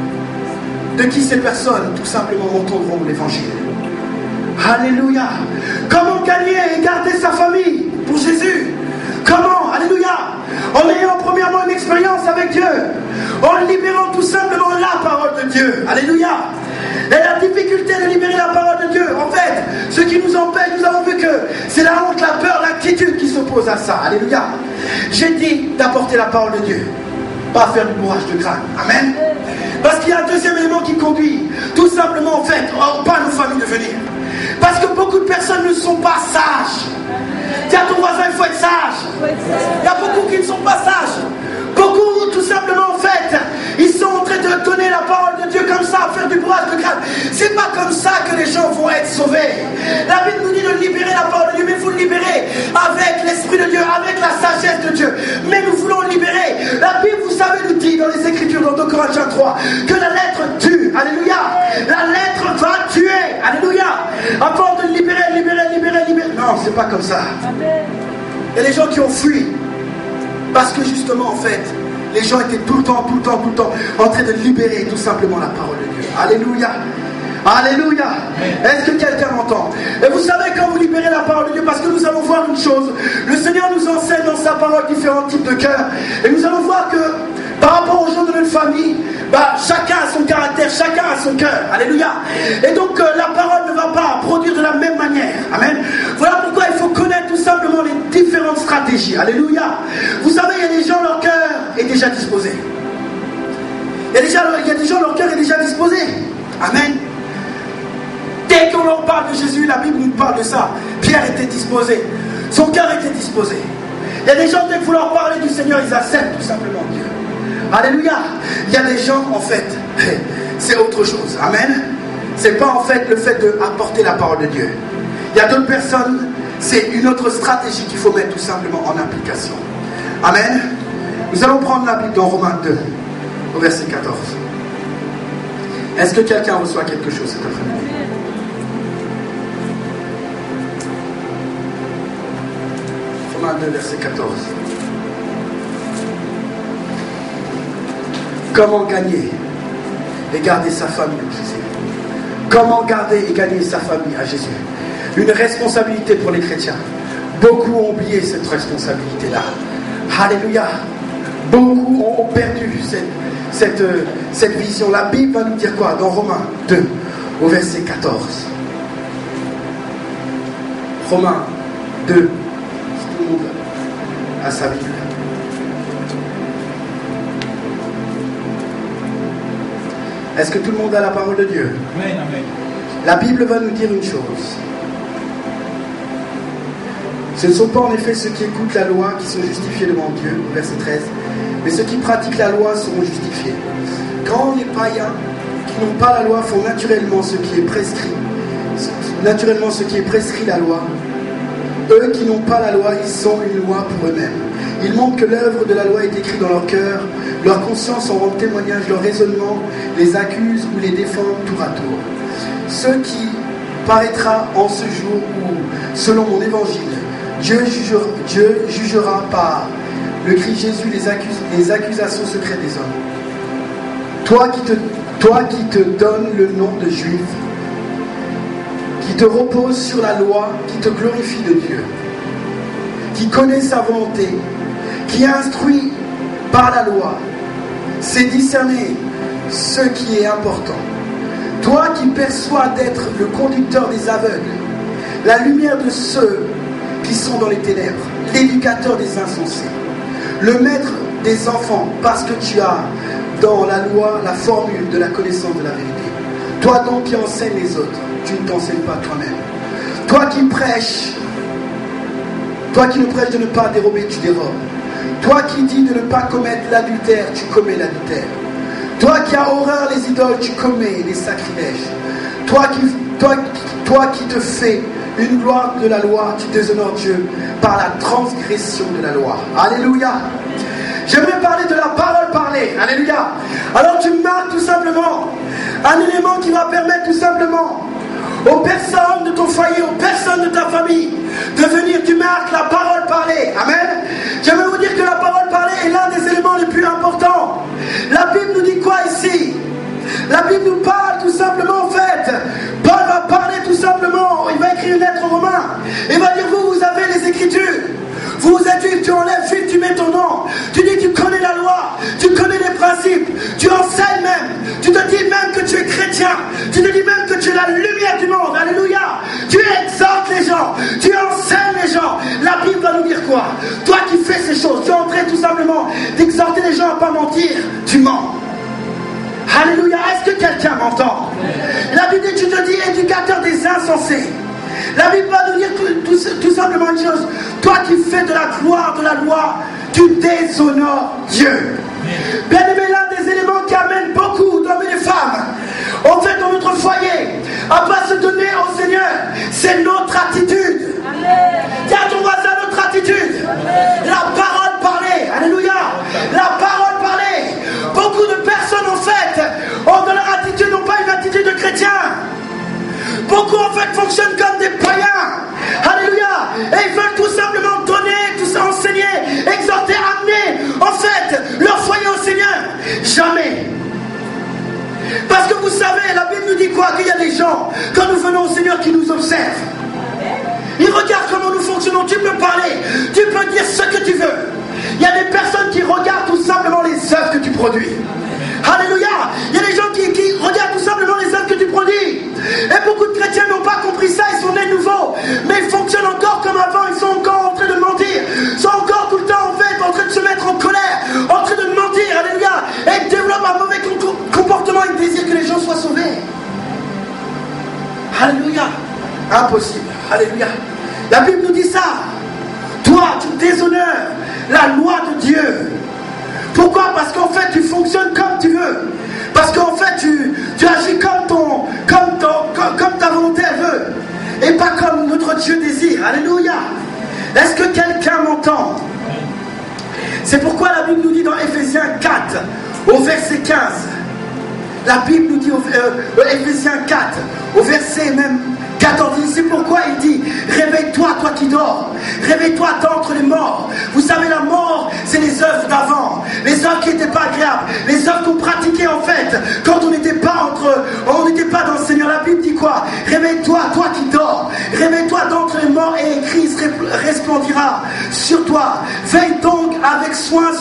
de qui ces personnes tout simplement entendront l'évangile? Alléluia. Comment gagner et garder sa famille pour Jésus? Comment? Alléluia. En ayant premièrement une expérience avec Dieu, en libérant tout simplement la parole de Dieu. Alléluia. Et la difficulté de libérer la parole de Dieu, en fait, ce qui nous empêche, nous avons vu que c'est la honte, la peur, l'inquiétude qui s'oppose à ça. Alléluia. J'ai dit d'apporter la parole de Dieu, pas faire du bourrage de crâne. Amen. Parce qu'il y a un deuxième élément qui conduit, tout simplement, en fait, pas nos familles de venir. Parce que beaucoup de personnes ne sont pas sages. Dis à ton voisin, il faut être sage. Il y a beaucoup qui ne sont pas sages. Beaucoup, tout simplement, en fait, ils sont en train de donner la parole de Dieu comme ça, faire du bourrage de crâne. C'est pas comme ça que les gens vont être sauvés. La Bible nous dit de libérer la parole de Dieu, mais il faut le libérer avec l'Esprit de Dieu, avec la sagesse de Dieu. Mais nous voulons le libérer. La Bible, vous savez, nous dit dans les Écritures, dans 2 Corinthiens 3, que la lettre tue. Alléluia. La lettre va tuer. Alléluia. Avant de libérer. Non, c'est pas comme ça. Il y a des gens qui ont fui. Parce que justement, en fait, les gens étaient tout le temps en train de libérer tout simplement la parole de Dieu. Alléluia. Alléluia. Est-ce que quelqu'un m'entend? Et vous savez, quand vous libérez la parole de Dieu, parce que nous allons voir une chose, le Seigneur nous enseigne dans sa parole différents types de cœurs. Et nous allons voir que par rapport aux gens de notre famille, chacun a son caractère, chacun a son cœur. Alléluia. Et donc la parole ne va pas produire de la même manière. Amen. Voilà pourquoi il faut connaître tout simplement les différentes stratégies. Alléluia. Vous savez, il y a des gens, leur cœur est déjà disposé. Il y a des gens, leur cœur est déjà disposé. Amen. Dès qu'on leur parle de Jésus, la Bible nous parle de ça. Pierre était disposé. Son cœur était disposé. Il y a des gens, dès que vous leur parlez du Seigneur, ils acceptent tout simplement Dieu. Alléluia. Il y a des gens, en fait, c'est autre chose. Amen. C'est pas en fait le fait d'apporter la parole de Dieu. Il y a d'autres personnes, c'est une autre stratégie qu'il faut mettre tout simplement en application. Amen. Nous allons prendre la Bible dans Romains 2, au verset 14. Est-ce que quelqu'un reçoit quelque chose cet après-midi? Romains 2, verset 14. Comment gagner et garder sa famille à Jésus? Comment garder et gagner sa famille à Jésus? Une responsabilité pour les chrétiens. Beaucoup ont oublié cette responsabilité-là. Alléluia. Beaucoup ont perdu cette vision. La Bible va nous dire quoi? Dans Romains 2, au verset 14. Romains 2. Tout le monde a sa Bible. Est-ce que tout le monde a la parole de Dieu? Amen, amen. La Bible va nous dire une chose. Ce ne sont pas en effet ceux qui écoutent la loi qui sont justifiés devant Dieu, verset 13, mais ceux qui pratiquent la loi seront justifiés. Quand les païens qui n'ont pas la loi font naturellement ce qui est prescrit, la loi, eux qui n'ont pas la loi, ils sont une loi pour eux-mêmes. Ils montrent que l'œuvre de la loi est écrite dans leur cœur, leur conscience en rend témoignage, leur raisonnement les accuse ou les défend tour à tour. Ce qui paraîtra en ce jour où, selon mon évangile, Dieu jugera par le Christ Jésus les accusations secrètes des hommes. Toi qui te donnes le nom de juif, qui te repose sur la loi, qui te glorifie de Dieu, qui connaît sa volonté, qui instruit par la loi, c'est discerner ce qui est important. Toi qui perçois d'être le conducteur des aveugles, la lumière de ceux qui sont dans les ténèbres, l'éducateur des insensés, le maître des enfants, parce que tu as dans la loi la formule de la connaissance de la vérité. Toi donc qui enseignes les autres, tu ne t'enseignes pas toi-même. Toi qui prêches, toi qui ne prêches de ne pas dérober, tu dérobes. Toi qui dis de ne pas commettre l'adultère, tu commets l'adultère. Toi qui as horreur les idoles, tu commets les sacrilèges. Toi qui te fais une gloire de la loi, tu déshonores Dieu par la transgression de la loi. Alléluia. J'aimerais parler de la parole parlée. Alléluia. Alors tu marques tout simplement un élément qui va permettre tout simplement aux personnes de ton foyer, aux personnes de ta famille de venir, tu marques la parole parlée. Amen. J'aimerais vous dire que la parole parlée est l'un des éléments les plus importants. La Bible nous dit quoi ici? La Bible nous parle tout simplement, en fait. Paul va parler tout simplement, il va écrire une lettre aux Romains. Il va dire, vous avez les Écritures. Vous êtes juif, tu enlèves juif, tu mets ton nom. Tu dis, tu connais la loi, tu connais les principes, tu enseignes même. Tu te dis même que tu es chrétien. Tu te dis même que tu es la lumière du monde. Alléluia. Tu exhortes les gens, tu enseignes les gens. La Bible va nous dire quoi? Toi qui fais ces choses, tu es en train tout simplement d'exhorter les gens à ne pas mentir, tu mens. Alléluia. Est-ce que quelqu'un m'entend? La Bible dit, tu te dis éducateur des insensés. La Bible va nous dire tout simplement une chose. Toi qui fais de la gloire de la loi, tu déshonores Dieu. Bien aimé, l'un des éléments qui amène beaucoup d'hommes et de femmes, en fait, dans notre foyer, à ne pas se donner au Seigneur, c'est notre attitude. Dis à ton voisin notre attitude. La parole parlée. Alléluia. La parole parlée. Beaucoup de personnes, en fait, ont dans leur attitude, n'ont pas une attitude de chrétien. Beaucoup en fait fonctionnent comme des païens. Alléluia. Et ils veulent tout simplement donner, tout ça enseigner, exhorter, amener en fait leur foyer au Seigneur. Jamais. Parce que vous savez, la Bible nous dit quoi? Qu'il y a des gens, quand nous venons au Seigneur, qui nous observent. produis. Alléluia. Il y a des gens qui regardent tout simplement les œuvres que tu produis. Et beaucoup de chrétiens n'ont pas compris ça, ils sont nés nouveaux. Mais ils fonctionnent encore comme avant, ils sont encore en train de mentir. Ils sont encore tout le temps en fait en train de se mettre en colère, en train de mentir. Alléluia. Et ils développent un mauvais comportement, ils désirent que les gens soient sauvés. Alléluia. Impossible. Alléluia. La Bible nous dit ça. Toi, tu déshonores la loi de Dieu. Pourquoi? Parce qu'en fait, tu fonctionnes comme tu veux. Parce qu'en fait, tu agis comme ta volonté veut. Et pas comme notre Dieu désire. Alléluia. Est-ce que quelqu'un m'entend? C'est pourquoi la Bible nous dit dans Éphésiens 4, au verset 15. La Bible nous dit, Éphésiens 4, au verset même 14, c'est pourquoi il dit, réveille-toi, toi qui dors, réveille-toi d'entre les morts. Vous savez, la mort, c'est les œuvres d'avant, les œuvres qui n'étaient pas agréables, les œuvres qu'on pratiquait en fait, quand on n'était pas dans le Seigneur. La Bible dit quoi? Réveille-toi, toi qui dors, réveille-toi d'entre les morts et Christ resplendira sur toi. Veillez donc avec soin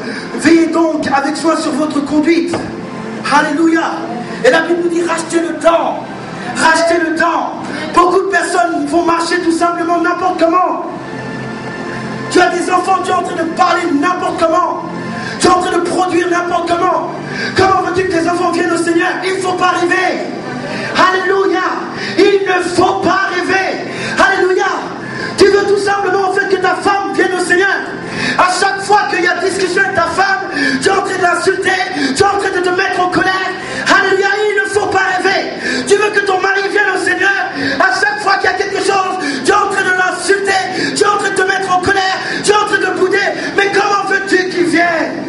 sur votre conduite. Alléluia. Et la Bible nous dit, rachetez le temps. Rachetez le temps. Beaucoup de personnes vont marcher tout simplement n'importe comment. Tu as des enfants, tu es en train de parler n'importe comment. Tu es en train de produire n'importe comment. Comment veux-tu que tes enfants viennent au Seigneur? Il ne faut pas rêver. Alléluia. Il ne faut pas rêver. Alléluia. Tu veux tout simplement en fait que ta femme vienne au Seigneur. À chaque fois qu'il y a discussion avec ta femme, tu es en train de l'insulter, tu es en train de te mettre en colère. Alléluia, il ne faut pas rêver. Tu veux que ton mari vienne au Seigneur. À chaque fois qu'il y a quelque chose, tu es en train de l'insulter, tu es en train de te mettre en colère, tu es en train de bouder. Mais comment veux-tu qu'il vienne?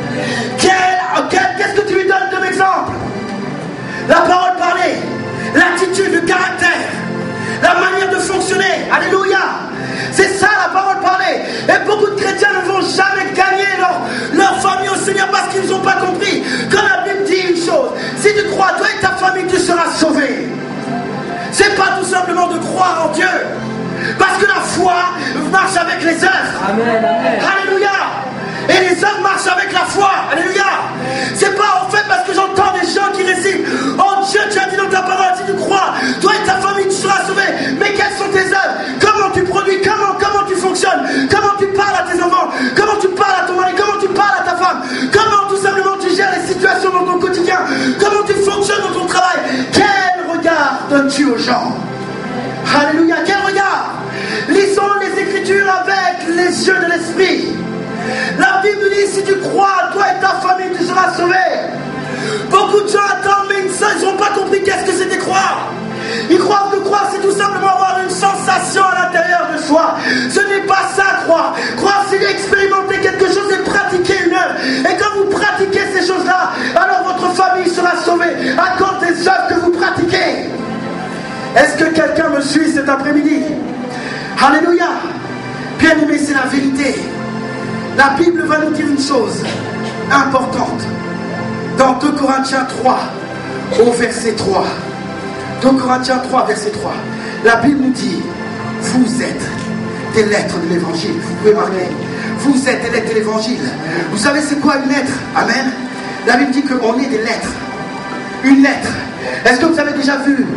Qu'est-ce que tu lui donnes comme exemple? La parole parlée, l'attitude, le caractère, la manière de fonctionner. Alléluia. C'est ça la parole parlée. Et beaucoup de chrétiens ne vont jamais gagner leur famille au Seigneur parce qu'ils n'ont pas compris. Quand la Bible dit une chose, si tu crois, toi et ta famille, tu seras sauvé. C'est pas tout simplement de croire en Dieu. Parce que la foi marche avec les œuvres. Amen, amen. Alléluia. Et les œuvres marchent avec la foi. Alléluia. C'est pas en fait parce que j'entends des gens qui récitent, oh Dieu, tu as dit dans ta parole, si tu crois, toi et ta famille, tu seras sauvé. Mais quelles sont tes œuvres? Comment tu produis? Comment tu fonctionnes? Comment tu parles à tes enfants? Comment tu parles à ton mari? Comment tu parles à ta femme? Comment tout simplement tu gères les situations dans ton quotidien? Comment tu fonctionnes dans ton travail? Quel regard donnes-tu aux gens? Alléluia. Quel regard? Lisons les Écritures avec les yeux de l'Esprit. La Bible dit, si tu crois, toi et ta famille, tu seras sauvé. Beaucoup de gens attendent, mais ils n'ont pas compris qu'est-ce que c'était croire. Ils croient que croire, c'est tout simplement avoir une sensation à l'intérieur de soi. Ce n'est pas ça, croire. Croire, c'est expérimenter quelque chose et pratiquer une œuvre. Et quand vous pratiquez ces choses-là, alors votre famille sera sauvée à cause des œuvres que vous pratiquez. Est-ce que quelqu'un me suit cet après-midi? Alléluia. Bien aimé, c'est la vérité. La Bible va nous dire une chose importante. Dans 2 Corinthiens 3, au verset 3. 2 Corinthiens 3, verset 3. La Bible nous dit, vous êtes des lettres de l'Évangile. Vous pouvez marquer. Vous êtes des lettres de l'Évangile. Vous savez c'est quoi une lettre? Amen. La Bible dit qu'on est des lettres. Une lettre. Est-ce que vous avez déjà vu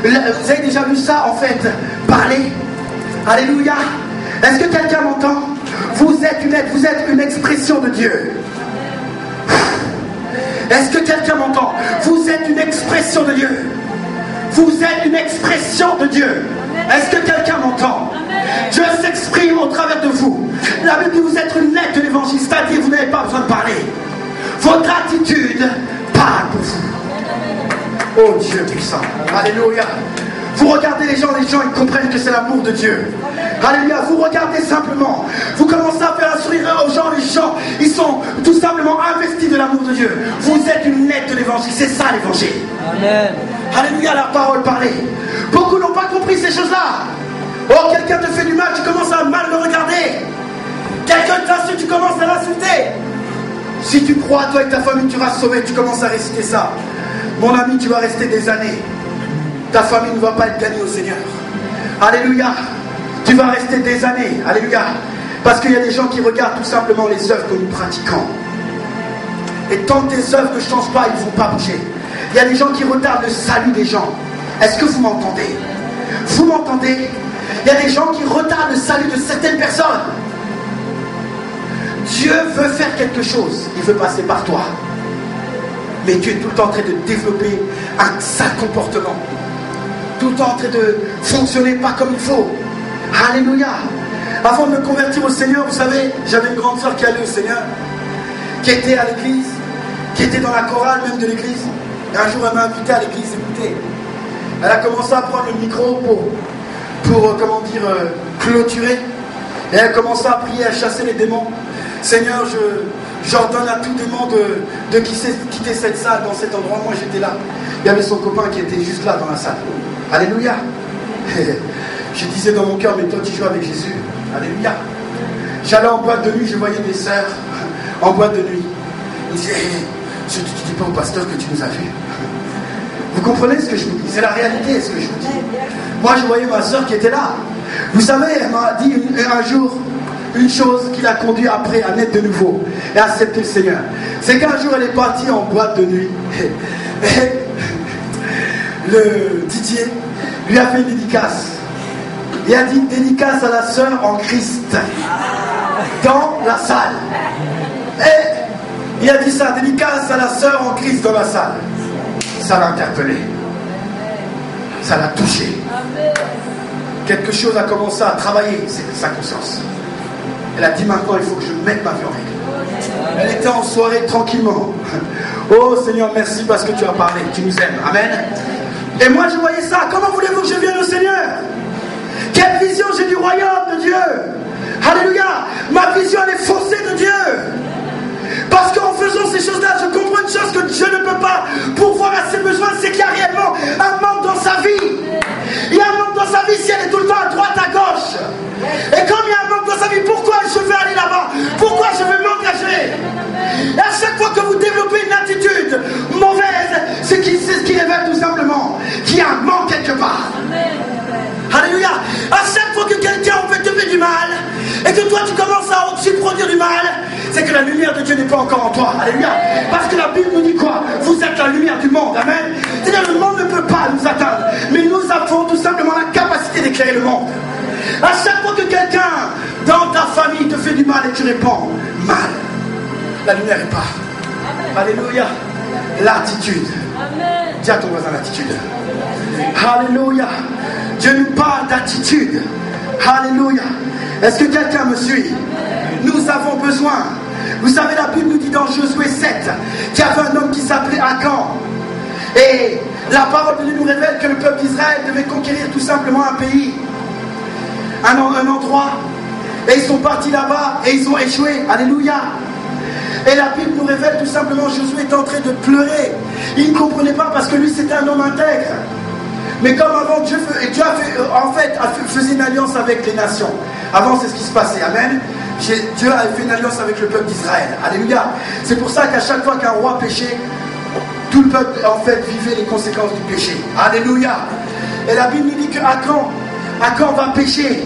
ça en fait parler? Alléluia. Est-ce que quelqu'un m'entend? Vous êtes une lettre, vous êtes une expression de Dieu. Est-ce que quelqu'un m'entend? Vous êtes une expression de Dieu. Vous êtes une expression de Dieu. Est-ce que quelqu'un m'entend? Dieu s'exprime au travers de vous. La Bible dit vous êtes une lettre de l'Évangile, c'est-à-dire vous n'avez pas besoin de parler. Votre attitude parle pour vous. Oh Dieu puissant. Alléluia. Vous regardez les gens ils comprennent que c'est l'amour de Dieu. Alléluia, vous regardez simplement. Vous commencez à faire un sourire aux gens, les gens, ils sont tout simplement investis de l'amour de Dieu. Vous êtes une lettre de l'Évangile, c'est ça l'Évangile. Amen. Alléluia, la parole parlée. Beaucoup n'ont pas compris ces choses-là. Oh, quelqu'un te fait du mal, tu commences à mal le regarder. Quelqu'un t'insulte, tu commences à l'insulter. Si tu crois, toi et ta famille, tu vas sauver, tu commences à réciter ça. Mon ami, tu vas rester des années. Ta famille ne va pas être gagnée au Seigneur. Alléluia. Tu vas rester des années. Alléluia. Parce qu'il y a des gens qui regardent tout simplement les œuvres que nous pratiquons. Et tant que tes œuvres ne changent pas, ils ne vont pas bouger. Il y a des gens qui retardent le salut des gens. Est-ce que vous m'entendez? Vous m'entendez? Il y a des gens qui retardent le salut de certaines personnes. Dieu veut faire quelque chose. Il veut passer par toi. Mais tu es tout le temps en train de développer un sale comportement. Tout le temps en train de fonctionner pas comme il faut. Alléluia. Avant de me convertir au Seigneur, vous savez, j'avais une grande soeur qui allait au Seigneur, qui était à l'église, qui était dans la chorale même de l'église. Et un jour, elle m'a invité à l'église, écoutez. Elle a commencé à prendre le micro pour clôturer. Et elle a commencé à prier, à chasser les démons. Seigneur, j'ordonne à tout démon de quitter cette salle, dans cet endroit. Moi, j'étais là. Il y avait son copain qui était juste là dans la salle. Alléluia. Je disais dans mon cœur, mais toi, tu joues avec Jésus. Alléluia. J'allais en boîte de nuit, je voyais des sœurs en boîte de nuit. Ils disaient, tu ne dis pas au pasteur que tu nous as vus. Vous comprenez ce que je vous dis? C'est la réalité, ce que je vous dis. Moi, je voyais ma sœur qui était là. Vous savez, elle m'a dit un jour une chose qui l'a conduit après à naître de nouveau et à accepter le Seigneur. C'est qu'un jour, elle est partie en boîte de nuit. Et le Didier lui a fait une dédicace. Il a dit une dédicace à la sœur en Christ dans la salle. Et il a dit ça, dédicace à la sœur en Christ dans la salle. Ça l'a interpellé. Ça l'a touché. Quelque chose a commencé à travailler, c'est sa conscience. Elle a dit maintenant il faut que je mette ma vie en règle. Elle était en soirée tranquillement. Oh Seigneur, merci parce que tu as parlé, tu nous aimes. Amen. Et moi je voyais ça. Comment voulez-vous que je vienne au Seigneur? Quelle vision j'ai du royaume de Dieu? Alléluia. Ma vision elle est faussée de Dieu. Parce qu'en faisant ces choses-là, je comprends une chose que Dieu ne peut pas pourvoir à ses besoins, c'est qu'il y a réellement un manque dans sa vie. Il y a un manque dans sa vie si elle est tout le temps à droite, à gauche. Et comme il y a un manque dans sa vie, pourquoi je veux aller là-bas? Pourquoi je veux m'engager? Et à chaque fois que vous développez une attitude mauvaise, c'est ce qui révèle tout simplement qu'il y a un manque quelque part. Alléluia. À chaque fois que quelqu'un en fait te fait du mal, et que toi tu commences à aussi produire du mal, c'est que la lumière de Dieu n'est pas encore en toi. Alléluia. Parce que la Bible nous dit quoi? Vous êtes la lumière du monde. Amen. C'est-à-dire le monde ne peut pas nous atteindre, mais nous avons tout simplement la capacité d'éclairer le monde. À chaque fois que quelqu'un dans ta famille te fait du mal et tu réponds mal, la lumière est pas. Alléluia. L'attitude. Dis à ton voisin l'attitude. Alléluia. Dieu nous parle d'attitude. Alléluia. Est-ce que quelqu'un me suit? Nous avons besoin. Vous savez, la Bible nous dit dans Josué 7 qu'il y avait un homme qui s'appelait Akan. Et la parole de Dieu nous révèle que le peuple d'Israël devait conquérir tout simplement un pays, un endroit. Et ils sont partis là-bas et ils ont échoué. Alléluia. Et la Bible nous révèle tout simplement Josué est en train de pleurer. Il ne comprenait pas parce que lui c'était un homme intègre. Mais comme avant, Dieu faisait une alliance avec les nations. Avant, c'est ce qui se passait. Amen. Dieu a fait une alliance avec le peuple d'Israël. Alléluia. C'est pour ça qu'à chaque fois qu'un roi péchait, tout le peuple, en fait, vivait les conséquences du péché. Alléluia. Et la Bible nous dit qu'Akan va pécher.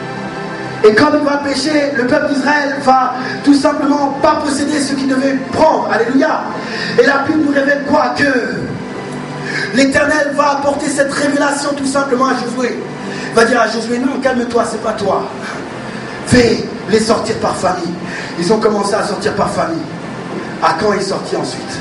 Et comme il va pécher, le peuple d'Israël va tout simplement pas posséder ce qu'il devait prendre. Alléluia. Et la Bible nous révèle quoi? Que l'Éternel va apporter cette révélation tout simplement à Josué. Il va dire à Josué, non, calme-toi, c'est pas toi. Fais les sortir par famille. Ils ont commencé à sortir par famille. Akan est sorti ensuite.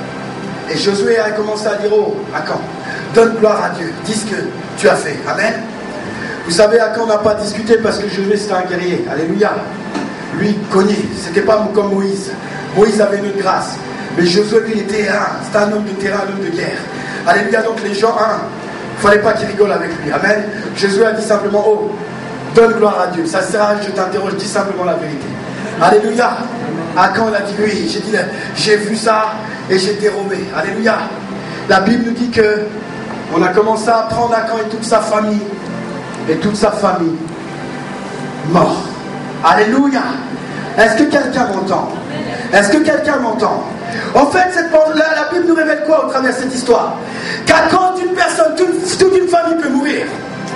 Et Josué a commencé à dire, oh, Akan, donne gloire à Dieu. Dis ce que tu as fait. Amen. Vous savez, Akan n'a pas discuté parce que Josué c'était un guerrier. Alléluia. Lui, cogné. C'était pas comme Moïse. Moïse avait une grâce. Mais Josué, lui, il était terrain. C'était un homme de terrain, un homme de guerre. Alléluia. Donc les gens, il ne fallait pas qu'ils rigolent avec lui. Amen. Josué a dit simplement, oh, donne gloire à Dieu. Ça sert à rien, je t'interroge, dis simplement la vérité. Alléluia. Akan, il a dit, oui, j'ai vu ça et j'ai dérobé. Alléluia. La Bible nous dit que on a commencé à prendre Akan et toute sa famille. Et toute sa famille mort. Alléluia. Est-ce que quelqu'un m'entend? Est-ce que quelqu'un m'entend? En fait, la Bible nous révèle quoi au travers de cette histoire? Qu'à quand une personne, toute une famille peut mourir.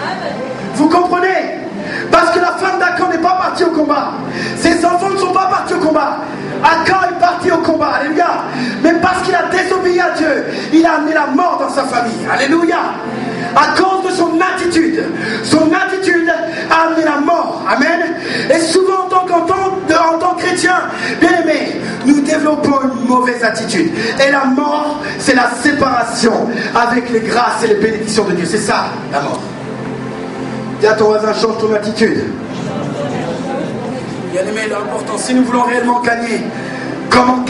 Vous comprenez? Parce que la femme d'Akan n'est pas partie au combat. Ses enfants ne sont pas partis au combat. Akan est parti au combat. combat. Alléluia. Mais parce qu'il a désobéi à Dieu, il a amené la mort dans sa famille. Alléluia. À cause de son attitude a amené la mort. Amen. Et souvent en tant que chrétien, bien aimé, nous développons une mauvaise attitude. Et la mort, c'est la séparation avec les grâces et les bénédictions de Dieu. C'est ça, la mort. Dis à ton voisin, change ton attitude. Bien aimé, l'important, si nous voulons réellement gagner, comment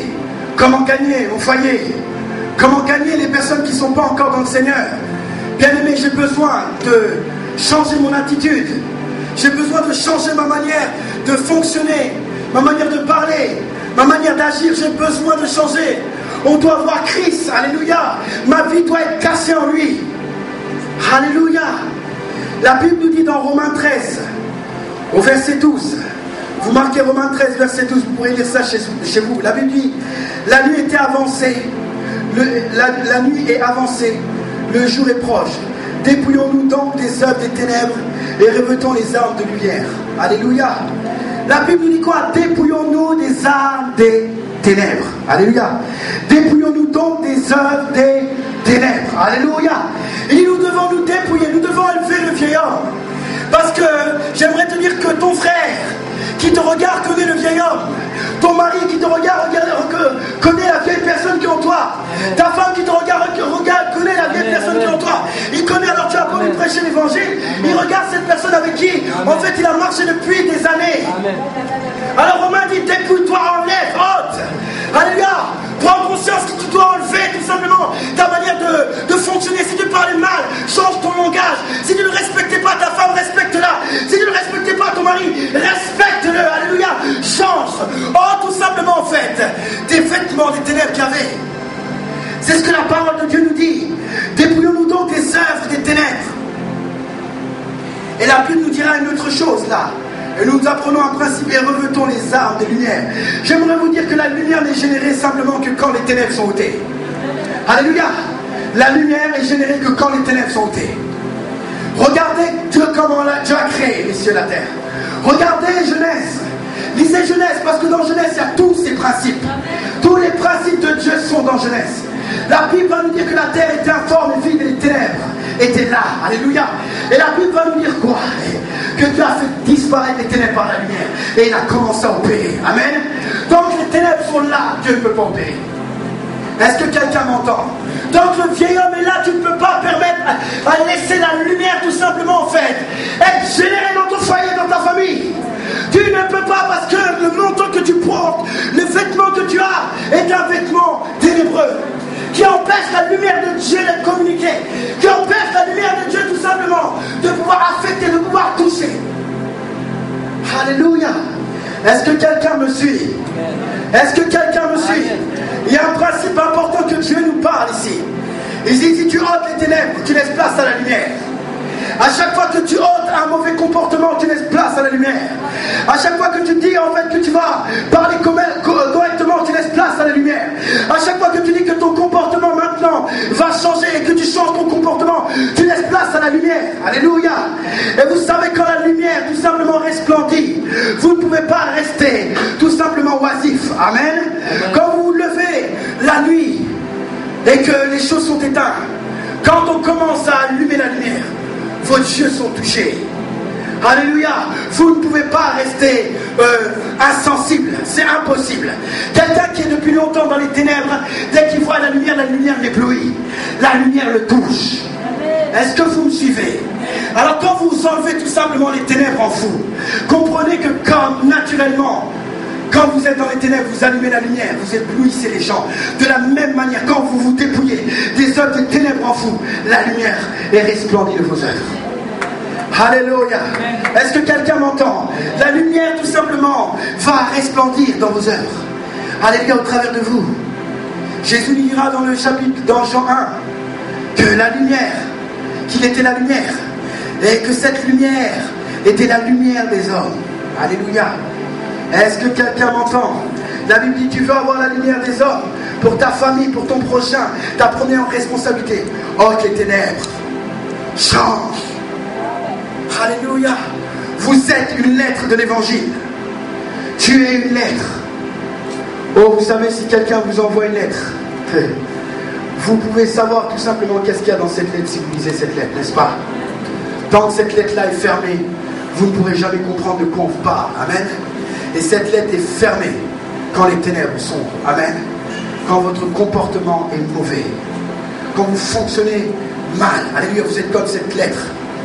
gagner mon foyer, comment gagner les personnes qui ne sont pas encore dans le Seigneur. Bien aimé, j'ai besoin de changer mon attitude. J'ai besoin de changer ma manière de fonctionner, ma manière de parler, ma manière d'agir. J'ai besoin de changer. On doit voir Christ. Alléluia. Ma vie doit être cassée en lui. Alléluia. La Bible nous dit dans Romains 13, au verset 12. Vous marquez Romains 13, verset 12. Vous pourrez lire ça chez vous. La Bible dit, la nuit était avancée. La nuit est avancée. Le jour est proche. Dépouillons-nous donc des œuvres des ténèbres et revêtons les armes de lumière. Alléluia. La Bible nous dit quoi? Dépouillons-nous des armes des ténèbres. Alléluia. Dépouillons-nous donc des œuvres des ténèbres. Alléluia. Et nous devons nous dépouiller. Nous devons élever le vieil homme. Parce que j'aimerais te dire que ton frère qui te regarde connaît le vieil homme. Ton mari qui te regarde connaît la vieille personne qui est en toi. Ta femme qui te regarde connaît la vieille personne qui est en toi. Il connaît, alors tu as beau lui prêcher l'évangile, il regarde cette personne avec qui en fait il a marché depuis des années. Alors Romain dit, dépouille-toi, enlève, ôte. Alléluia. Prends conscience que tu dois enlever tout simplement ta manière de fonctionner. Si tu parlais mal, change ton langage. Si tu ne respectais pas ta femme, respecte-la. Si tu ne respectais pas ton mari, respecte-le. Alléluia. Change. Oh, tout simplement en fait, des vêtements des ténèbres qu'il y avait. C'est ce que la parole de Dieu nous dit. Dépouillons-nous donc des œuvres des ténèbres. Et la Bible nous dira une autre chose là. Et nous apprenons un principe et revêtons les armes de lumière. J'aimerais vous dire que la lumière n'est générée simplement que quand les ténèbres sont ôtées. Alléluia. La lumière est générée que quand les ténèbres sont ôtées. Regardez Dieu comment Dieu a créé les cieux et la terre. Regardez Genèse. Lisez Genèse, parce que dans Genèse, il y a tous ces principes. Tous les principes de Dieu sont dans Genèse. La Bible va nous dire que la terre était informe et vide et les ténèbres étaient là. Alléluia. Et la Bible va nous dire quoi? Que Dieu a fait disparaître les ténèbres par la lumière. Et il a commencé à opérer. Amen. Donc les ténèbres sont là, Dieu ne peut pas opérer. Est-ce que quelqu'un m'entend? Donc le vieil homme est là, tu ne peux pas permettre à laisser la lumière tout simplement en fait être générée dans ton foyer, dans ta famille. Tu ne peux pas parce que le manteau que tu portes, le vêtement que tu as est un vêtement ténébreux qui empêche la lumière de Dieu d'être communiquée, qui empêche la lumière de Dieu tout simplement de pouvoir affecter, de pouvoir toucher. Alléluia. Est-ce que quelqu'un me suit? Est-ce que quelqu'un me suit? Il y a un principe important que Dieu nous parle ici. Il dit, si tu ôtes les ténèbres, tu laisses place à la lumière. À chaque fois que tu ôtes un mauvais comportement, tu laisses place à la lumière. À chaque fois que tu dis en fait que tu vas parler correctement, tu laisses place à la lumière. À chaque fois que tu dis que ton comportement maintenant va changer et que tu changes ton comportement, tu laisses place à la lumière. Alléluia. Et vous savez, quand la lumière tout simplement resplendit, vous ne pouvez pas rester tout simplement oisif. Amen. Quand vous vous levez la nuit et que les choses sont éteintes, quand on commence à allumer la lumière, vos yeux sont touchés. Alléluia. Vous ne pouvez pas rester insensible. C'est impossible. Quelqu'un qui est depuis longtemps dans les ténèbres, dès qu'il voit la lumière l'éblouit. La lumière le touche. Est-ce que vous me suivez? Alors quand vous enlevez tout simplement les ténèbres en vous, comprenez que comme naturellement, quand vous êtes dans les ténèbres, vous allumez la lumière, vous éblouissez les gens. De la même manière, quand vous vous dépouillez des œuvres des ténèbres en vous, la lumière est resplendie de vos œuvres. Alléluia. Est-ce que quelqu'un m'entend? La lumière tout simplement va resplendir dans vos œuvres. Alléluia, au travers de vous. Jésus nous dira dans le chapitre, dans Jean 1, que la lumière, qu'il était la lumière, et que cette lumière était la lumière des hommes. Alléluia. Est-ce que quelqu'un m'entend? La Bible dit, tu veux avoir la lumière des hommes pour ta famille, pour ton prochain, ta première responsabilité. Ôte les ténèbres. Change. Alléluia. Vous êtes une lettre de l'évangile. Tu es une lettre Oh, vous savez, si quelqu'un vous envoie une lettre, vous pouvez savoir tout simplement qu'est-ce qu'il y a dans cette lettre si vous lisez cette lettre, n'est-ce pas? Tant que cette lettre-là est fermée, vous ne pourrez jamais comprendre de quoi on vous parle. Amen. Et cette lettre est fermée quand les ténèbres sont. Amen. Quand votre comportement est mauvais. Quand vous fonctionnez mal. Alléluia, vous êtes comme cette lettre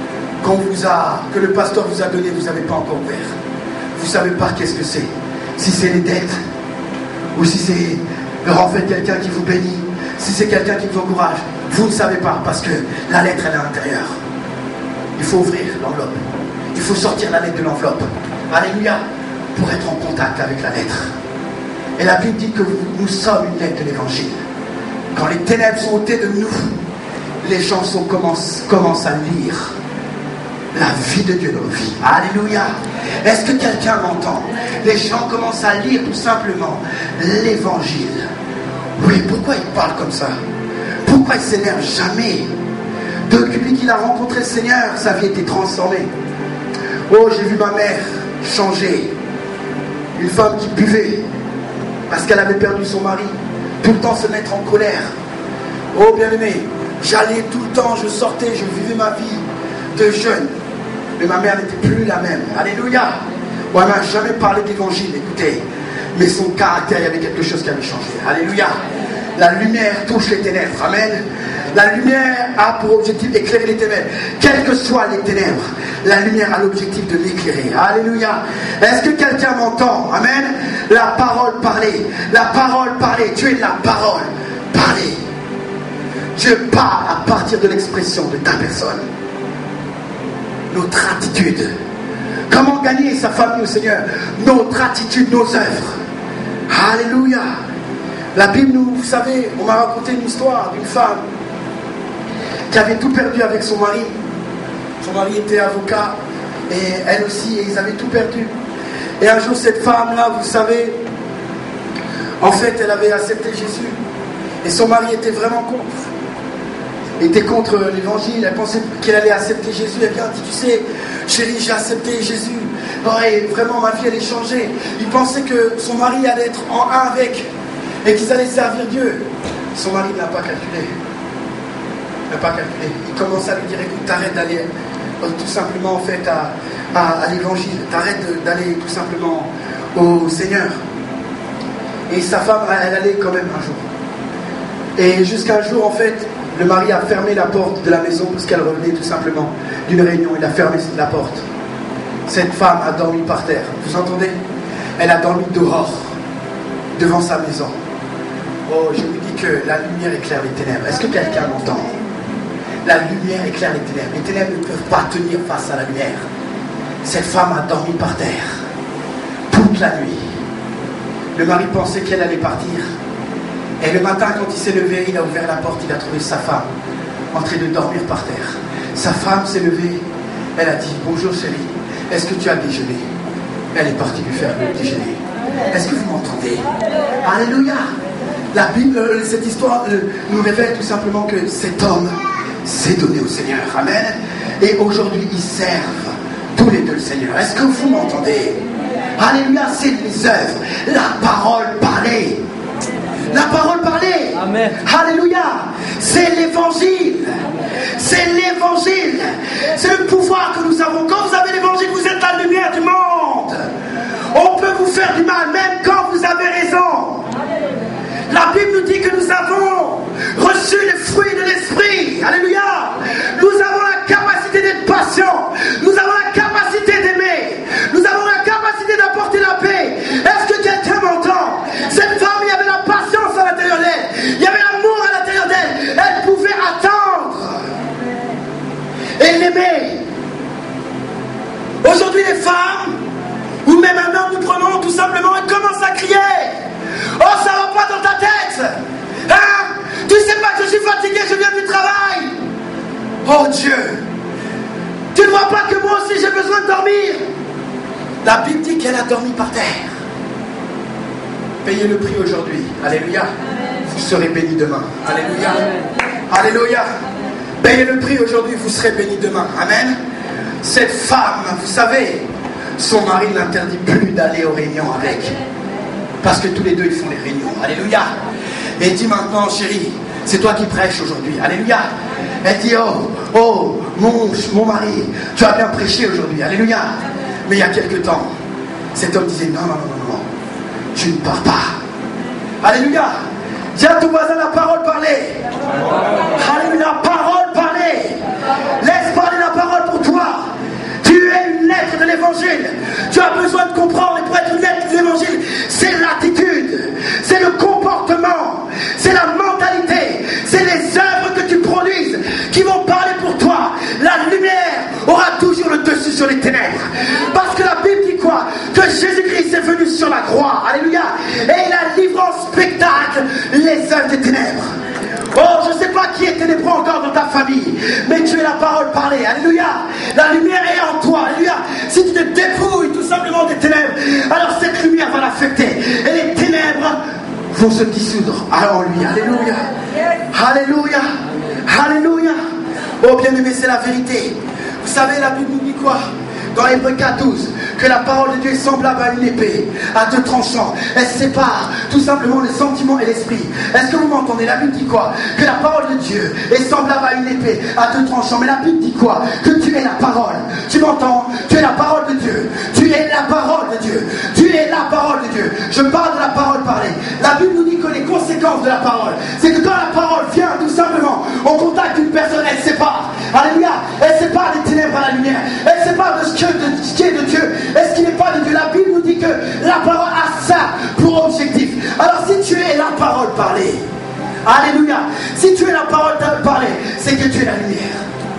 que le pasteur vous a donnée, vous n'avez pas encore ouvert. Vous ne savez pas qu'est-ce que c'est. Si c'est les dettes, ou si c'est en fait quelqu'un qui vous bénit, si c'est quelqu'un qui vous encourage, vous ne savez pas, parce que la lettre elle est à l'intérieur. Il faut ouvrir l'enveloppe. Il faut sortir la lettre de l'enveloppe. Alléluia, pour être en contact avec la lettre. Et la Bible dit que nous sommes une lettre de l'évangile. Quand les ténèbres sont ôtées de nous, les gens commencent à lire la vie de Dieu dans nos vies. Alléluia. Est-ce que quelqu'un m'entend? Les gens commencent à lire tout simplement l'évangile. Oui, pourquoi il parle comme ça? Pourquoi il ne s'énerve jamais? Depuis qu'il a rencontré le Seigneur, sa vie a été transformée. Oh, j'ai vu ma mère changer. Une femme qui buvait parce qu'elle avait perdu son mari. Tout le temps se mettre en colère. Oh, bien-aimé, j'allais tout le temps, je sortais, je vivais ma vie de jeune. Mais ma mère n'était plus la même. Alléluia. Oh, elle ne m'a jamais parlé d'évangile, écoutez. Mais son caractère, il y avait quelque chose qui avait changé. Alléluia. La lumière touche les ténèbres. Amen. La lumière a pour objectif d'éclairer les ténèbres. Quelles que soient les ténèbres, la lumière a l'objectif de l'éclairer. Alléluia. Est-ce que quelqu'un m'entend? Amen. La parole parlée. La parole parlée. Dieu est la parole parlée. Dieu parle à partir de l'expression de ta personne. Notre attitude. Comment gagner sa famille au Seigneur? Notre attitude, nos œuvres. Alléluia. La Bible, vous savez, on m'a raconté une histoire d'une femme qui avait tout perdu avec son mari. Son mari était avocat et elle aussi, et ils avaient tout perdu. Et un jour, cette femme-là, vous savez, en fait, elle avait accepté Jésus. Et son mari était vraiment contre. Il était contre l'évangile. Elle pensait qu'elle allait accepter Jésus. Elle vient, dit, tu sais, chérie, j'ai accepté Jésus. Oh, et vraiment, ma vie, elle est changée. Il pensait que son mari allait être en un avec et qu'ils allaient servir Dieu. Son mari n'a pas calculé. Il n'a pas calculé. Il commence à lui dire, écoute, t'arrêtes d'aller tout simplement en fait à l'évangile. T'arrêtes d'aller tout simplement au Seigneur. Et sa femme, elle allait quand même un jour. Et jusqu'à un jour, en fait, le mari a fermé la porte de la maison parce qu'elle revenait tout simplement d'une réunion. Il a fermé la porte. Cette femme a dormi par terre. Vous entendez? Elle a dormi dehors, devant sa maison. Oh, je vous dis que la lumière éclaire les ténèbres. Est-ce que quelqu'un m'entend? La lumière éclaire les ténèbres. Les ténèbres ne peuvent pas tenir face à la lumière. Cette femme a dormi par terre toute la nuit. Le mari pensait qu'elle allait partir. Et le matin, quand il s'est levé, il a ouvert la porte, il a trouvé sa femme en train de dormir par terre. Sa femme s'est levée, elle a dit, bonjour chérie, est-ce que tu as déjeuné? Elle est partie lui faire le déjeuner. Est-ce que vous m'entendez? Alléluia. La Bible, cette histoire nous révèle tout simplement que cet homme s'est donné au Seigneur. Amen. Et aujourd'hui, ils servent tous les deux le Seigneur. Est-ce que vous m'entendez? Alléluia, c'est les œuvres, la parole parlée. La parole parlée. Amen. Alléluia. C'est l'évangile. C'est l'évangile. C'est le pouvoir que nous avons. Quand vous avez l'évangile, vous êtes la lumière du monde. On peut vous faire du mal, même quand vous avez raison. La Bible nous dit que nous avons reçu les fruits de l'esprit. Alléluia. Nous avons la capacité d'être patients. Nous avons la capacité d'aimer. Nous avons la capacité d'apporter la paix. Est-ce que quelqu'un m'entend? Cette femme, il y avait la patience à l'intérieur d'elle. Il y avait l'amour à l'intérieur d'elle. Elle pouvait attendre et l'aimer. Aujourd'hui, les femmes, ou même un homme, nous prenons tout simplement et commence à crier. Oh, ça va pas dans ta tête. Hein? Tu sais pas que je suis fatigué, je viens du travail. Oh Dieu. Tu ne vois pas que moi aussi j'ai besoin de dormir. La Bible dit qu'elle a dormi par terre. Payez le prix aujourd'hui. Alléluia. Vous serez bénis demain. Alléluia. Alléluia. Payez le prix aujourd'hui, vous serez bénis demain. Amen. Cette femme, vous savez, son mari ne l'interdit plus d'aller aux réunions avec. Parce que tous les deux, ils font les réunions. Alléluia. Et elle dit maintenant, chérie, c'est toi qui prêches aujourd'hui. Alléluia. Elle dit, oh, mon mari, tu as bien prêché aujourd'hui. Alléluia. Mais il y a quelque temps, cet homme disait, non, tu ne pars pas. Alléluia. Dis à ton voisin la parole parler. Alléluia, la parole parler. Laisse parler la parole pour toi. Tu es une lettre de l'évangile. Tu as besoin de comprendre. Et pour être une lettre de l'évangile, c'est l'attitude, c'est le comportement, c'est la mentalité, c'est les œuvres que tu produises qui vont parler pour toi. La lumière aura toujours le dessus sur les ténèbres. Parce que la Bible dit quoi? Que Jésus-Christ est venu sur la croix. Alléluia. Et il a livré en spectacle les œuvres des ténèbres. Oh, je ne sais pas qui est ténébreux encore dans ta famille, mais tu es la parole parlée. Alléluia. La lumière est en toi. Alléluia. Si tu te dépouilles tout simplement des ténèbres, alors cette lumière va l'affecter. Et les ténèbres vont se dissoudre en lui. Alléluia. Alléluia. Alléluia. Oh, bien-aimé, c'est la vérité. Vous savez, la Bible nous dit quoi? Dans Hébreux 4:12, que la parole de Dieu est semblable à une épée, à deux tranchants. Elle sépare tout simplement les sentiments et l'esprit. Est-ce que vous m'entendez? La Bible dit quoi? Que la parole de Dieu est semblable à une épée, à deux tranchants. Mais la Bible dit quoi? Que tu es la parole. Tu m'entends? Tu es la parole de Dieu. Tu es la parole de Dieu. Tu es la parole de Dieu. Je parle de la parole parlée. La Bible nous dit que les conséquences de la parole, c'est que quand la parole vient tout simplement au contact d'une personne, elle sépare. Alléluia. Elle sépare les ténèbres à la lumière. Elle sépare de ce qui est de Dieu et ce qui n'est pas de Dieu. La Bible nous dit que la parole a ça pour objectif. Alors si tu es la parole parlée, alléluia, si tu es la parole parlée, c'est que tu es la lumière.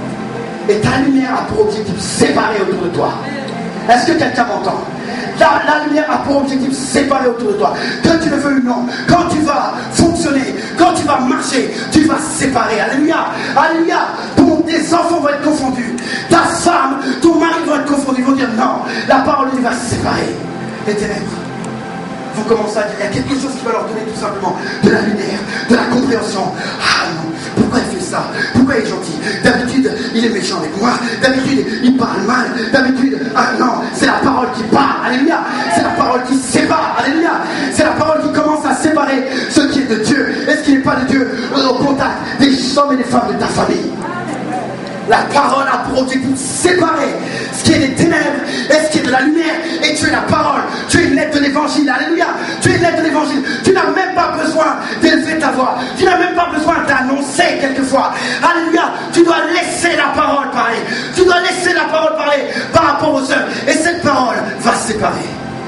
Et ta lumière a pour objectif séparer autour de toi. Est-ce que quelqu'un m'entend? La lumière a pour objectif séparer autour de toi. Que tu le veux ou non, quand tu vas fonctionner, quand tu vas marcher, tu vas séparer. Alléluia. Alléluia. Tes enfants vont être confondus. Ta femme, ton mari vont être confondus. Ils vont dire non. La parole de Dieu va séparer les ténèbres. Vont commencer à dire, il y a quelque chose qui va leur donner tout simplement de la lumière, de la compréhension. Ah non, pourquoi il fait ça? Pourquoi il est gentil? D'habitude, il est méchant avec moi. D'habitude, il parle mal. D'habitude, ah non, c'est la parole qui parle. Alléluia. C'est la parole qui sépare. Alléluia. C'est la parole qui commence à séparer ce qui est de Dieu et ce qui n'est pas de Dieu au contact des hommes et des femmes de ta famille. La parole a pour objectif séparer ce qui est des ténèbres et ce qui est de la lumière. Et tu es la parole. Tu es une lettre de l'évangile. Alléluia. Tu es une lettre de l'évangile. Tu n'as même pas besoin d'élever ta voix. Tu n'as même pas besoin d'annoncer quelquefois. Alléluia. Tu dois laisser la parole parler. Tu dois laisser la parole parler par rapport aux œuvres. Et cette parole va séparer.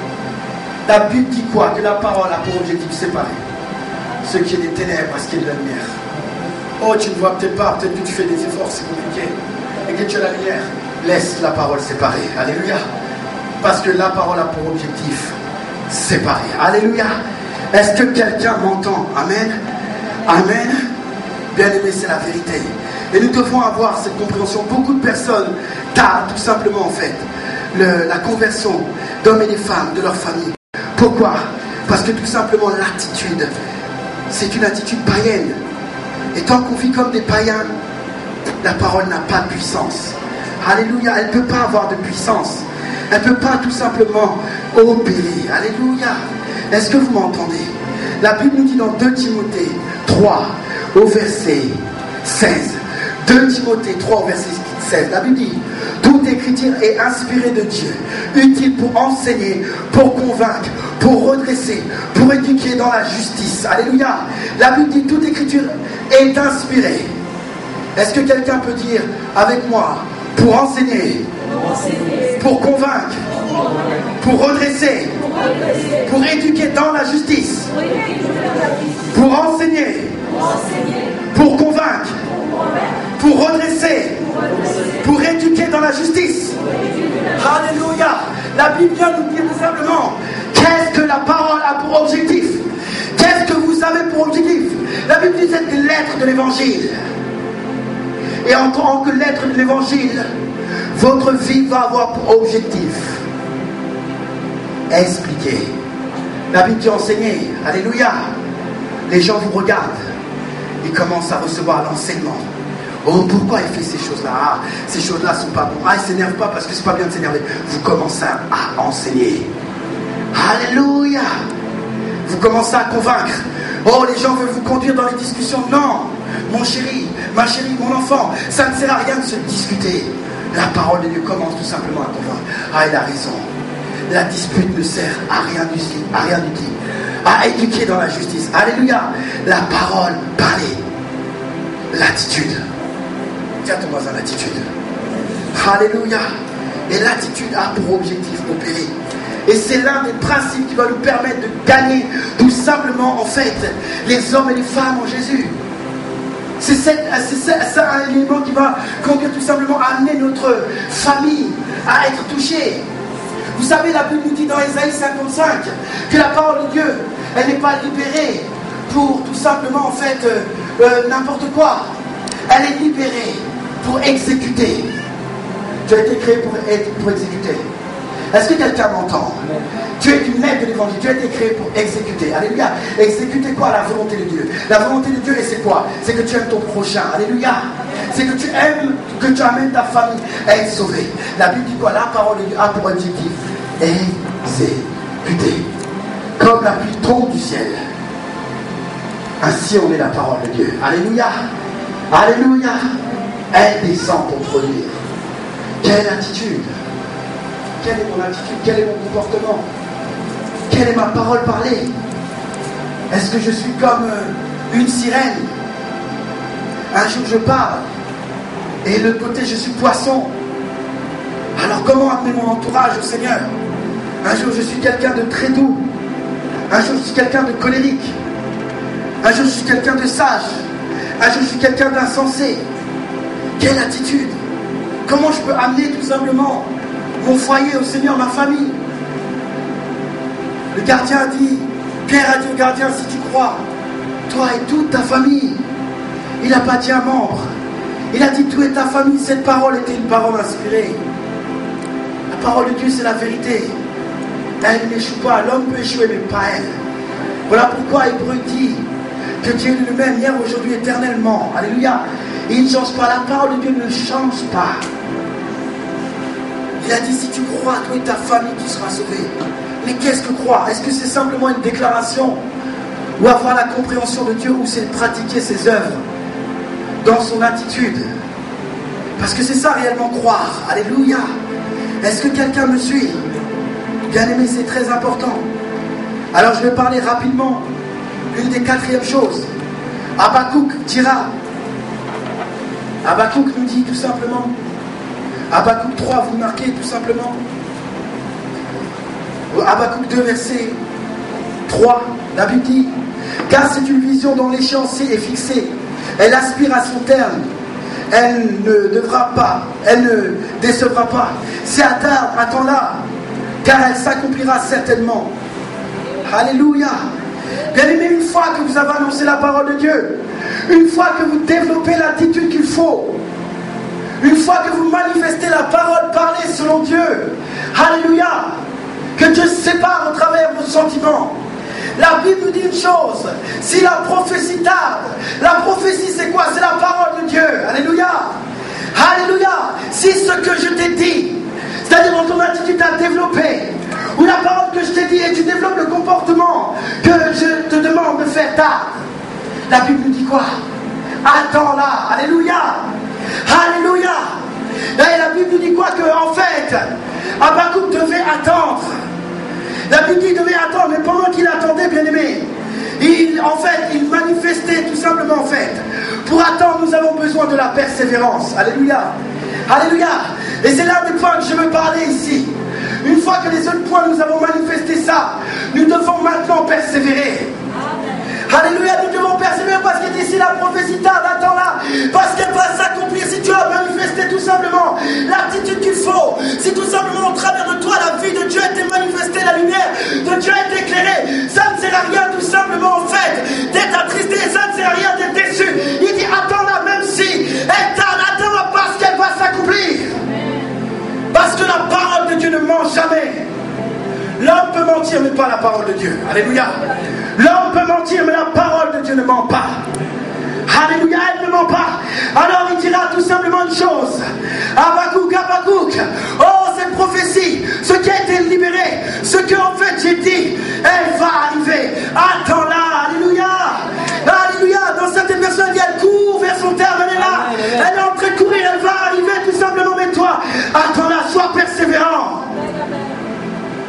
La Bible dit quoi? Que la parole a pour objectif séparer ce qui est des ténèbres et ce qui est de la lumière. Oh, tu ne vois peut-être pas, peut-être que tu fais des efforts, c'est compliqué. Et que tu as la lumière, laisse la parole séparer. Alléluia. Parce que la parole a pour objectif séparer. Alléluia. Est-ce que quelqu'un m'entend? Amen. Amen. Bien aimé, c'est la vérité. Et nous devons avoir cette compréhension. Beaucoup de personnes tardent tout simplement en fait la conversion d'hommes et de femmes, de leur famille. Pourquoi? Parce que tout simplement l'attitude, c'est une attitude païenne. Et tant qu'on vit comme des païens, la parole n'a pas de puissance. Alléluia, elle ne peut pas avoir de puissance. Elle ne peut pas tout simplement opérer. Alléluia. Est-ce que vous m'entendez? La Bible nous dit dans 2 Timothée 3 au verset 16. 2 Timothée 3 au verset 16. La Bible dit: toute écriture est inspirée de Dieu, utile pour enseigner, pour convaincre, pour redresser, pour éduquer dans la justice. Alléluia. La Bible dit: toute écriture est inspirée. Est-ce que quelqu'un peut dire avec moi: pour enseigner, pour convaincre, pour redresser, pour éduquer dans la justice, pour enseigner, pour convaincre, pour redresser, pour éduquer dans la justice. Alléluia. La Bible vient nous dire tout simplement qu'est-ce que la parole a pour objectif. Qu'est-ce que vous avez pour objectif? La Bible dit c'est une lettre de l'évangile. Et en tant que lettre de l'évangile, votre vie va avoir pour objectif expliquer. La Bible dit enseigner. Alléluia. Les gens vous regardent. Ils commencent à recevoir l'enseignement. Oh, pourquoi il fait ces choses-là? Ah, ces choses-là ne sont pas bonnes. Ah, il ne s'énerve pas parce que c'est pas bien de s'énerver. Vous commencez à enseigner. Alléluia. vous commencez à convaincre. Oh, les gens veulent vous conduire dans les discussions. Non, mon chéri, ma chérie, mon enfant, ça ne sert à rien de se discuter. La parole de Dieu commence tout simplement à convaincre. Ah, il a raison. La dispute ne sert à rien d'utile. À éduquer dans la justice. Alléluia. La parole, parler. L'attitude. Tiens ton voisin, l'attitude. Alléluia. Et l'attitude a pour objectif opérer. Et c'est l'un des principes qui va nous permettre de gagner tout simplement en fait les hommes et les femmes en Jésus. C'est un élément qui va conduire tout simplement à amener notre famille à être touchée. Vous savez, la Bible nous dit dans Ésaïe 55 que la parole de Dieu, elle n'est pas libérée pour tout simplement en fait n'importe quoi. Elle est libérée pour exécuter. Tu as été créé pour exécuter. Est-ce que quelqu'un m'entend? Tu es une lettre de l'évangile, tu as été créé pour exécuter. Alléluia. Exécuter quoi? La volonté de Dieu. La volonté de Dieu, et c'est quoi? C'est que tu aimes ton prochain. Alléluia. C'est que tu aimes, que tu amènes ta famille à être sauvée. La Bible dit quoi? La parole de Dieu a pour objectif exécuter. Comme la pluie tombe du ciel, ainsi on est la parole de Dieu. Alléluia. Alléluia. Elle descend pour produire. Quelle attitude? Quelle est mon attitude? Quel est mon comportement? Quelle est ma parole parlée? Est-ce que je suis comme une sirène? Un jour je parle et de l'autre côté je suis poisson. Alors comment amener mon entourage au Seigneur? Un jour je suis quelqu'un de très doux. Un jour je suis quelqu'un de colérique. Un jour je suis quelqu'un de sage. Un jour je suis quelqu'un d'insensé. Quelle attitude? Comment je peux amener tout simplement mon foyer au Seigneur, ma famille? Le gardien a dit, Pierre a dit au gardien, si tu crois, toi et toute ta famille. Il n'a pas dit un membre. Il a dit, toi et ta famille. Cette parole était une parole inspirée. La parole de Dieu, c'est la vérité. Elle n'échoue pas. L'homme peut échouer, mais pas elle. Voilà pourquoi Hébreu dit que Dieu est le même hier, aujourd'hui, éternellement. Alléluia. Il ne change pas. La parole de Dieu ne change pas. Il a dit, si tu crois, toi et ta famille, tu seras sauvé. Mais qu'est-ce que croire? Est-ce que c'est simplement une déclaration? Ou avoir la compréhension de Dieu? Ou c'est pratiquer ses œuvres dans son attitude? Parce que c'est ça réellement croire. Alléluia. Est-ce que quelqu'un me suit? Bien aimé, c'est très important. Alors je vais parler rapidement une des quatrièmes choses. Habakkuk dira. Habakkuk nous dit tout simplement. Habakkuk 3, vous marquez tout simplement. Habakkuk 2, verset 3, la Bible dit, car c'est une vision dont l'échéancier est fixé. Elle aspire à son terme. Elle ne décevra pas. C'est attends-la, car elle s'accomplira certainement. Alléluia. Bien aimé, une fois que vous avez annoncé la parole de Dieu, une fois que vous développez l'attitude qu'il faut, une fois que vous manifestez la parole parlée selon Dieu, alléluia, que Dieu se sépare au travers de vos sentiments. La Bible nous dit une chose, si la prophétie tarde, la prophétie c'est quoi? C'est la parole de Dieu, alléluia, alléluia. Si ce que je t'ai dit, c'est-à-dire dans ton attitude à développer, ou la parole que je t'ai dit et tu développes le comportement que je te demande de faire tard, la Bible nous dit quoi? Attends-la, alléluia, alléluia. Et la Bible nous dit quoi? Que en fait, Habakkuk devait attendre. La Bible dit qu'il devait attendre, mais pendant qu'il attendait, bien aimé, il manifestait tout simplement en fait. Pour attendre, nous avons besoin de la persévérance. Alléluia. Alléluia. Et c'est l'un des points que je veux parler ici. Une fois que les autres points, nous avons manifesté ça, nous devons maintenant persévérer. Alléluia, nous devons persévérer parce que d'ici la prophétie tarde, attends-la, parce qu'elle va s'accomplir si tu as manifesté tout simplement l'attitude qu'il faut. Si tout simplement au travers de toi, la vie de Dieu a été manifestée, la lumière de Dieu a été éclairée, ça ne sert à rien tout simplement en fait d'être attristé, ça ne sert à rien d'être déçu. Il dit attends-la même si elle tarde, attends-la parce qu'elle va s'accomplir. Parce que la parole de Dieu ne ment jamais. L'homme peut mentir, mais pas la parole de Dieu. Alléluia. L'homme peut mentir, mais la parole de Dieu ne ment pas. Alléluia, elle ne ment pas. Alors il dira tout simplement une chose. Habakkuk, Habakkuk. Oh, cette prophétie, ce qui a été libéré, ce que en fait j'ai dit, elle va arriver.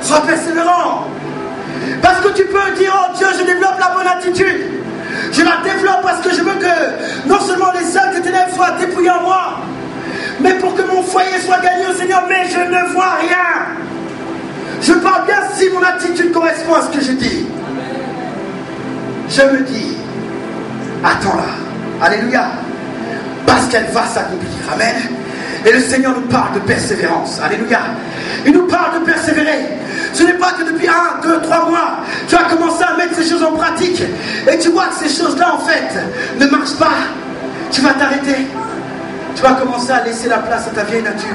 Sois persévérant. Parce que tu peux dire, oh Dieu, je développe la bonne attitude. Je la développe parce que je veux que non seulement les œuvres de ténèbres soient dépouillées en moi, mais pour que mon foyer soit gagné au Seigneur, mais je ne vois rien. Je parle bien si mon attitude correspond à ce que je dis. Je me dis, attends-la. Alléluia. Parce qu'elle va s'accomplir. Amen. Et le Seigneur nous parle de persévérance. Alléluia. Il nous parle de persévérer. Ce n'est pas que depuis 1, 2, 3 mois, tu as commencé à mettre ces choses en pratique et tu vois que ces choses-là, en fait, ne marchent pas. Tu vas t'arrêter. Tu vas commencer à laisser la place à ta vieille nature.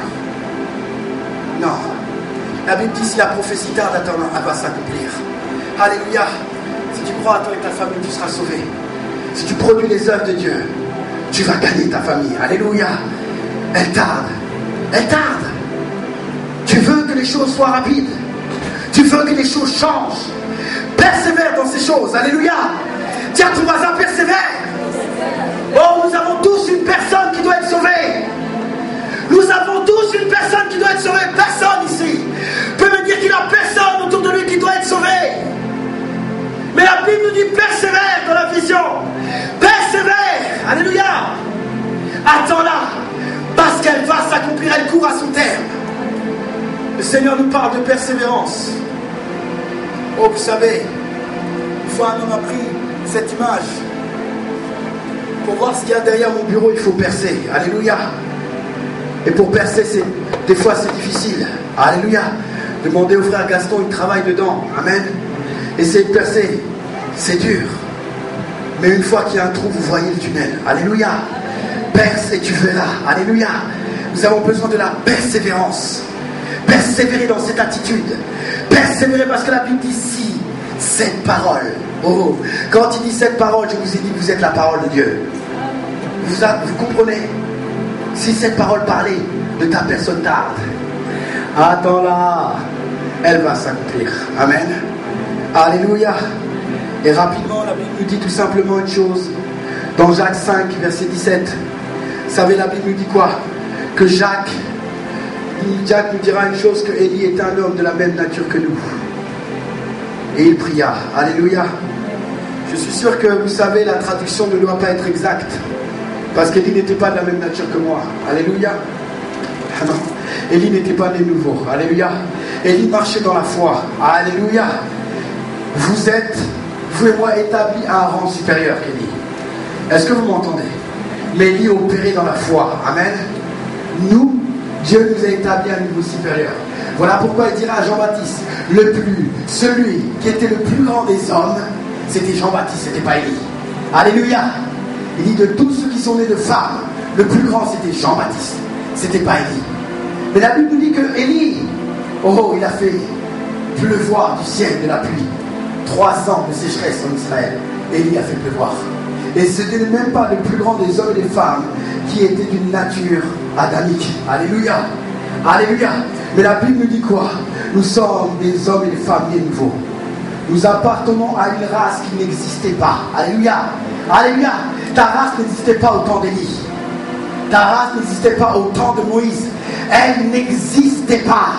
Non. La Bible dit, si la prophétie tarde, attends, elle va s'accomplir. Alléluia. Si tu crois à toi et ta famille, tu seras sauvé. Si tu produis les œuvres de Dieu, tu vas gagner ta famille. Alléluia. Elle tarde. Elle tarde. Tu veux que les choses soient rapides. Tu veux que les choses changent. Persévère dans ces choses. Alléluia. Tiens, ton voisin, persévère. Oh, nous avons tous une personne qui doit être sauvée. Nous avons tous une personne qui doit être sauvée. Personne ici peut me dire qu'il n'y a personne autour de lui qui doit être sauvé. Mais la Bible nous dit persévère dans la vision. Persévère. Alléluia. Attends-la. Parce qu'elle va s'accomplir. Elle court à son terme. Le Seigneur nous parle de persévérance. Oh, vous savez, une fois un homme a pris cette image. Pour voir ce qu'il y a derrière mon bureau, il faut percer. Alléluia. Et pour percer, des fois c'est difficile. Alléluia. Demandez au frère Gaston, il travaille dedans. Amen. Essayez de percer. C'est dur. Mais une fois qu'il y a un trou, vous voyez le tunnel. Alléluia. Perce et tu verras. Alléluia. Nous avons besoin de la persévérance. Persévérer dans cette attitude. Persévérer parce que la Bible dit si cette parole. Oh, quand il dit cette parole, je vous ai dit que vous êtes la parole de Dieu. Vous comprenez? Si cette parole parlait de ta personne tarde, attends-la, elle va s'accomplir. Amen. Alléluia. Et rapidement, la Bible nous dit tout simplement une chose. Dans Jacques 5, verset 17. Vous savez, la Bible nous dit quoi? Que Jacques nous dira une chose, que Élie est un homme de la même nature que nous. Et il pria. Alléluia. Je suis sûr que vous savez, la traduction ne doit pas être exacte. Parce qu'Élie n'était pas de la même nature que moi. Alléluia. Ah non. Élie n'était pas né nouveau. Alléluia. Élie marchait dans la foi. Alléluia. Vous êtes, vous et moi, établis à un rang supérieur qu'Élie. Est-ce que vous m'entendez? Mais Élie opérait dans la foi. Amen. Nous, Dieu nous a établis à un niveau supérieur. Voilà pourquoi il dira à Jean-Baptiste, celui qui était le plus grand des hommes, c'était Jean-Baptiste, c'était pas Élie. Alléluia. Il dit de tous ceux qui sont nés de femmes, le plus grand c'était Jean-Baptiste, c'était pas Élie. Mais la Bible nous dit que Élie, oh, il a fait pleuvoir du ciel de la pluie. 3 ans de sécheresse en Israël. Élie a fait pleuvoir. Et ce n'était même pas le plus grand des hommes et des femmes qui étaient d'une nature adamique. Alléluia. Alléluia. Mais la Bible nous dit quoi? Nous sommes des hommes et des femmes nés nouveaux. Nous appartenons à une race qui n'existait pas. Alléluia. Alléluia. Ta race n'existait pas au temps d'Élie. Ta race n'existait pas au temps de Moïse. Elle n'existait pas.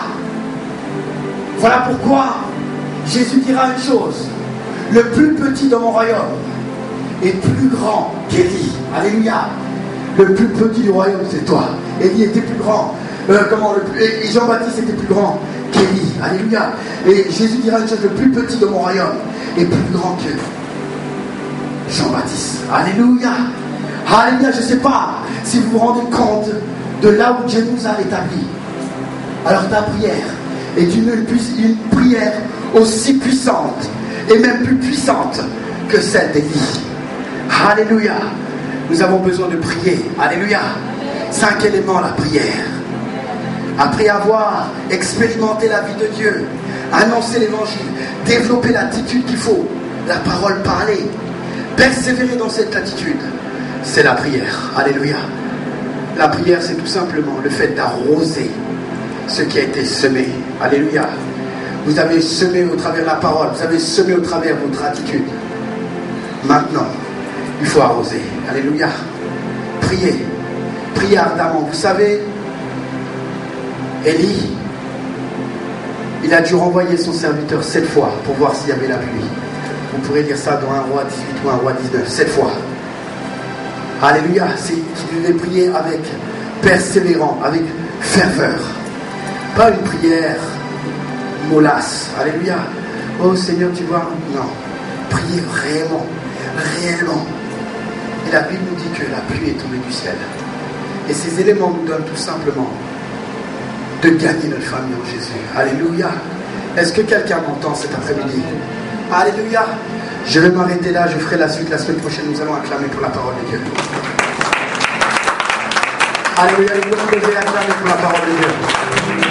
Voilà pourquoi Jésus dira une chose. Le plus petit dans mon royaume est plus grand qu'Élie. Alléluia. Le plus petit du royaume, c'est toi. Élie était plus grand. Et Jean-Baptiste était plus grand qu'Élie. Alléluia. Et Jésus dira une chose, le plus petit de mon royaume est plus grand que Jean-Baptiste. Alléluia. Alléluia. Je ne sais pas si vous vous rendez compte de là où Dieu nous a établis. Alors ta prière est une prière aussi puissante et même plus puissante que celle d'Élie. Alléluia. Nous avons besoin de prier. Alléluia. 5 éléments, la prière. Après avoir expérimenté la vie de Dieu, annoncer l'évangile, développer l'attitude qu'il faut, la parole parlée, persévérer dans cette attitude, c'est la prière. Alléluia. La prière, c'est tout simplement le fait d'arroser ce qui a été semé. Alléluia. Vous avez semé au travers de la parole, vous avez semé au travers de votre attitude. Maintenant, il faut arroser. Alléluia. Priez. Priez ardemment. Vous savez, Élie, Il a dû renvoyer son serviteur 7 fois pour voir s'il y avait la pluie. Vous pourrez lire ça dans 1 roi 18 ou 1 roi 19, 7 fois. Alléluia, c'est qu'il devait prier avec persévérance, avec ferveur. Pas une prière mollasse. Alléluia. Oh Seigneur, tu vois. Non. Priez réellement. Réellement. Et la Bible nous dit que la pluie est tombée du ciel. Et ces éléments nous donnent tout simplement de gagner notre famille en Jésus. Alléluia. Est-ce que quelqu'un m'entend cet après-midi? Alléluia. Je vais m'arrêter là, je ferai la suite la semaine prochaine. Nous allons acclamer pour la parole de Dieu. Alléluia, nous allons acclamer pour la parole de Dieu.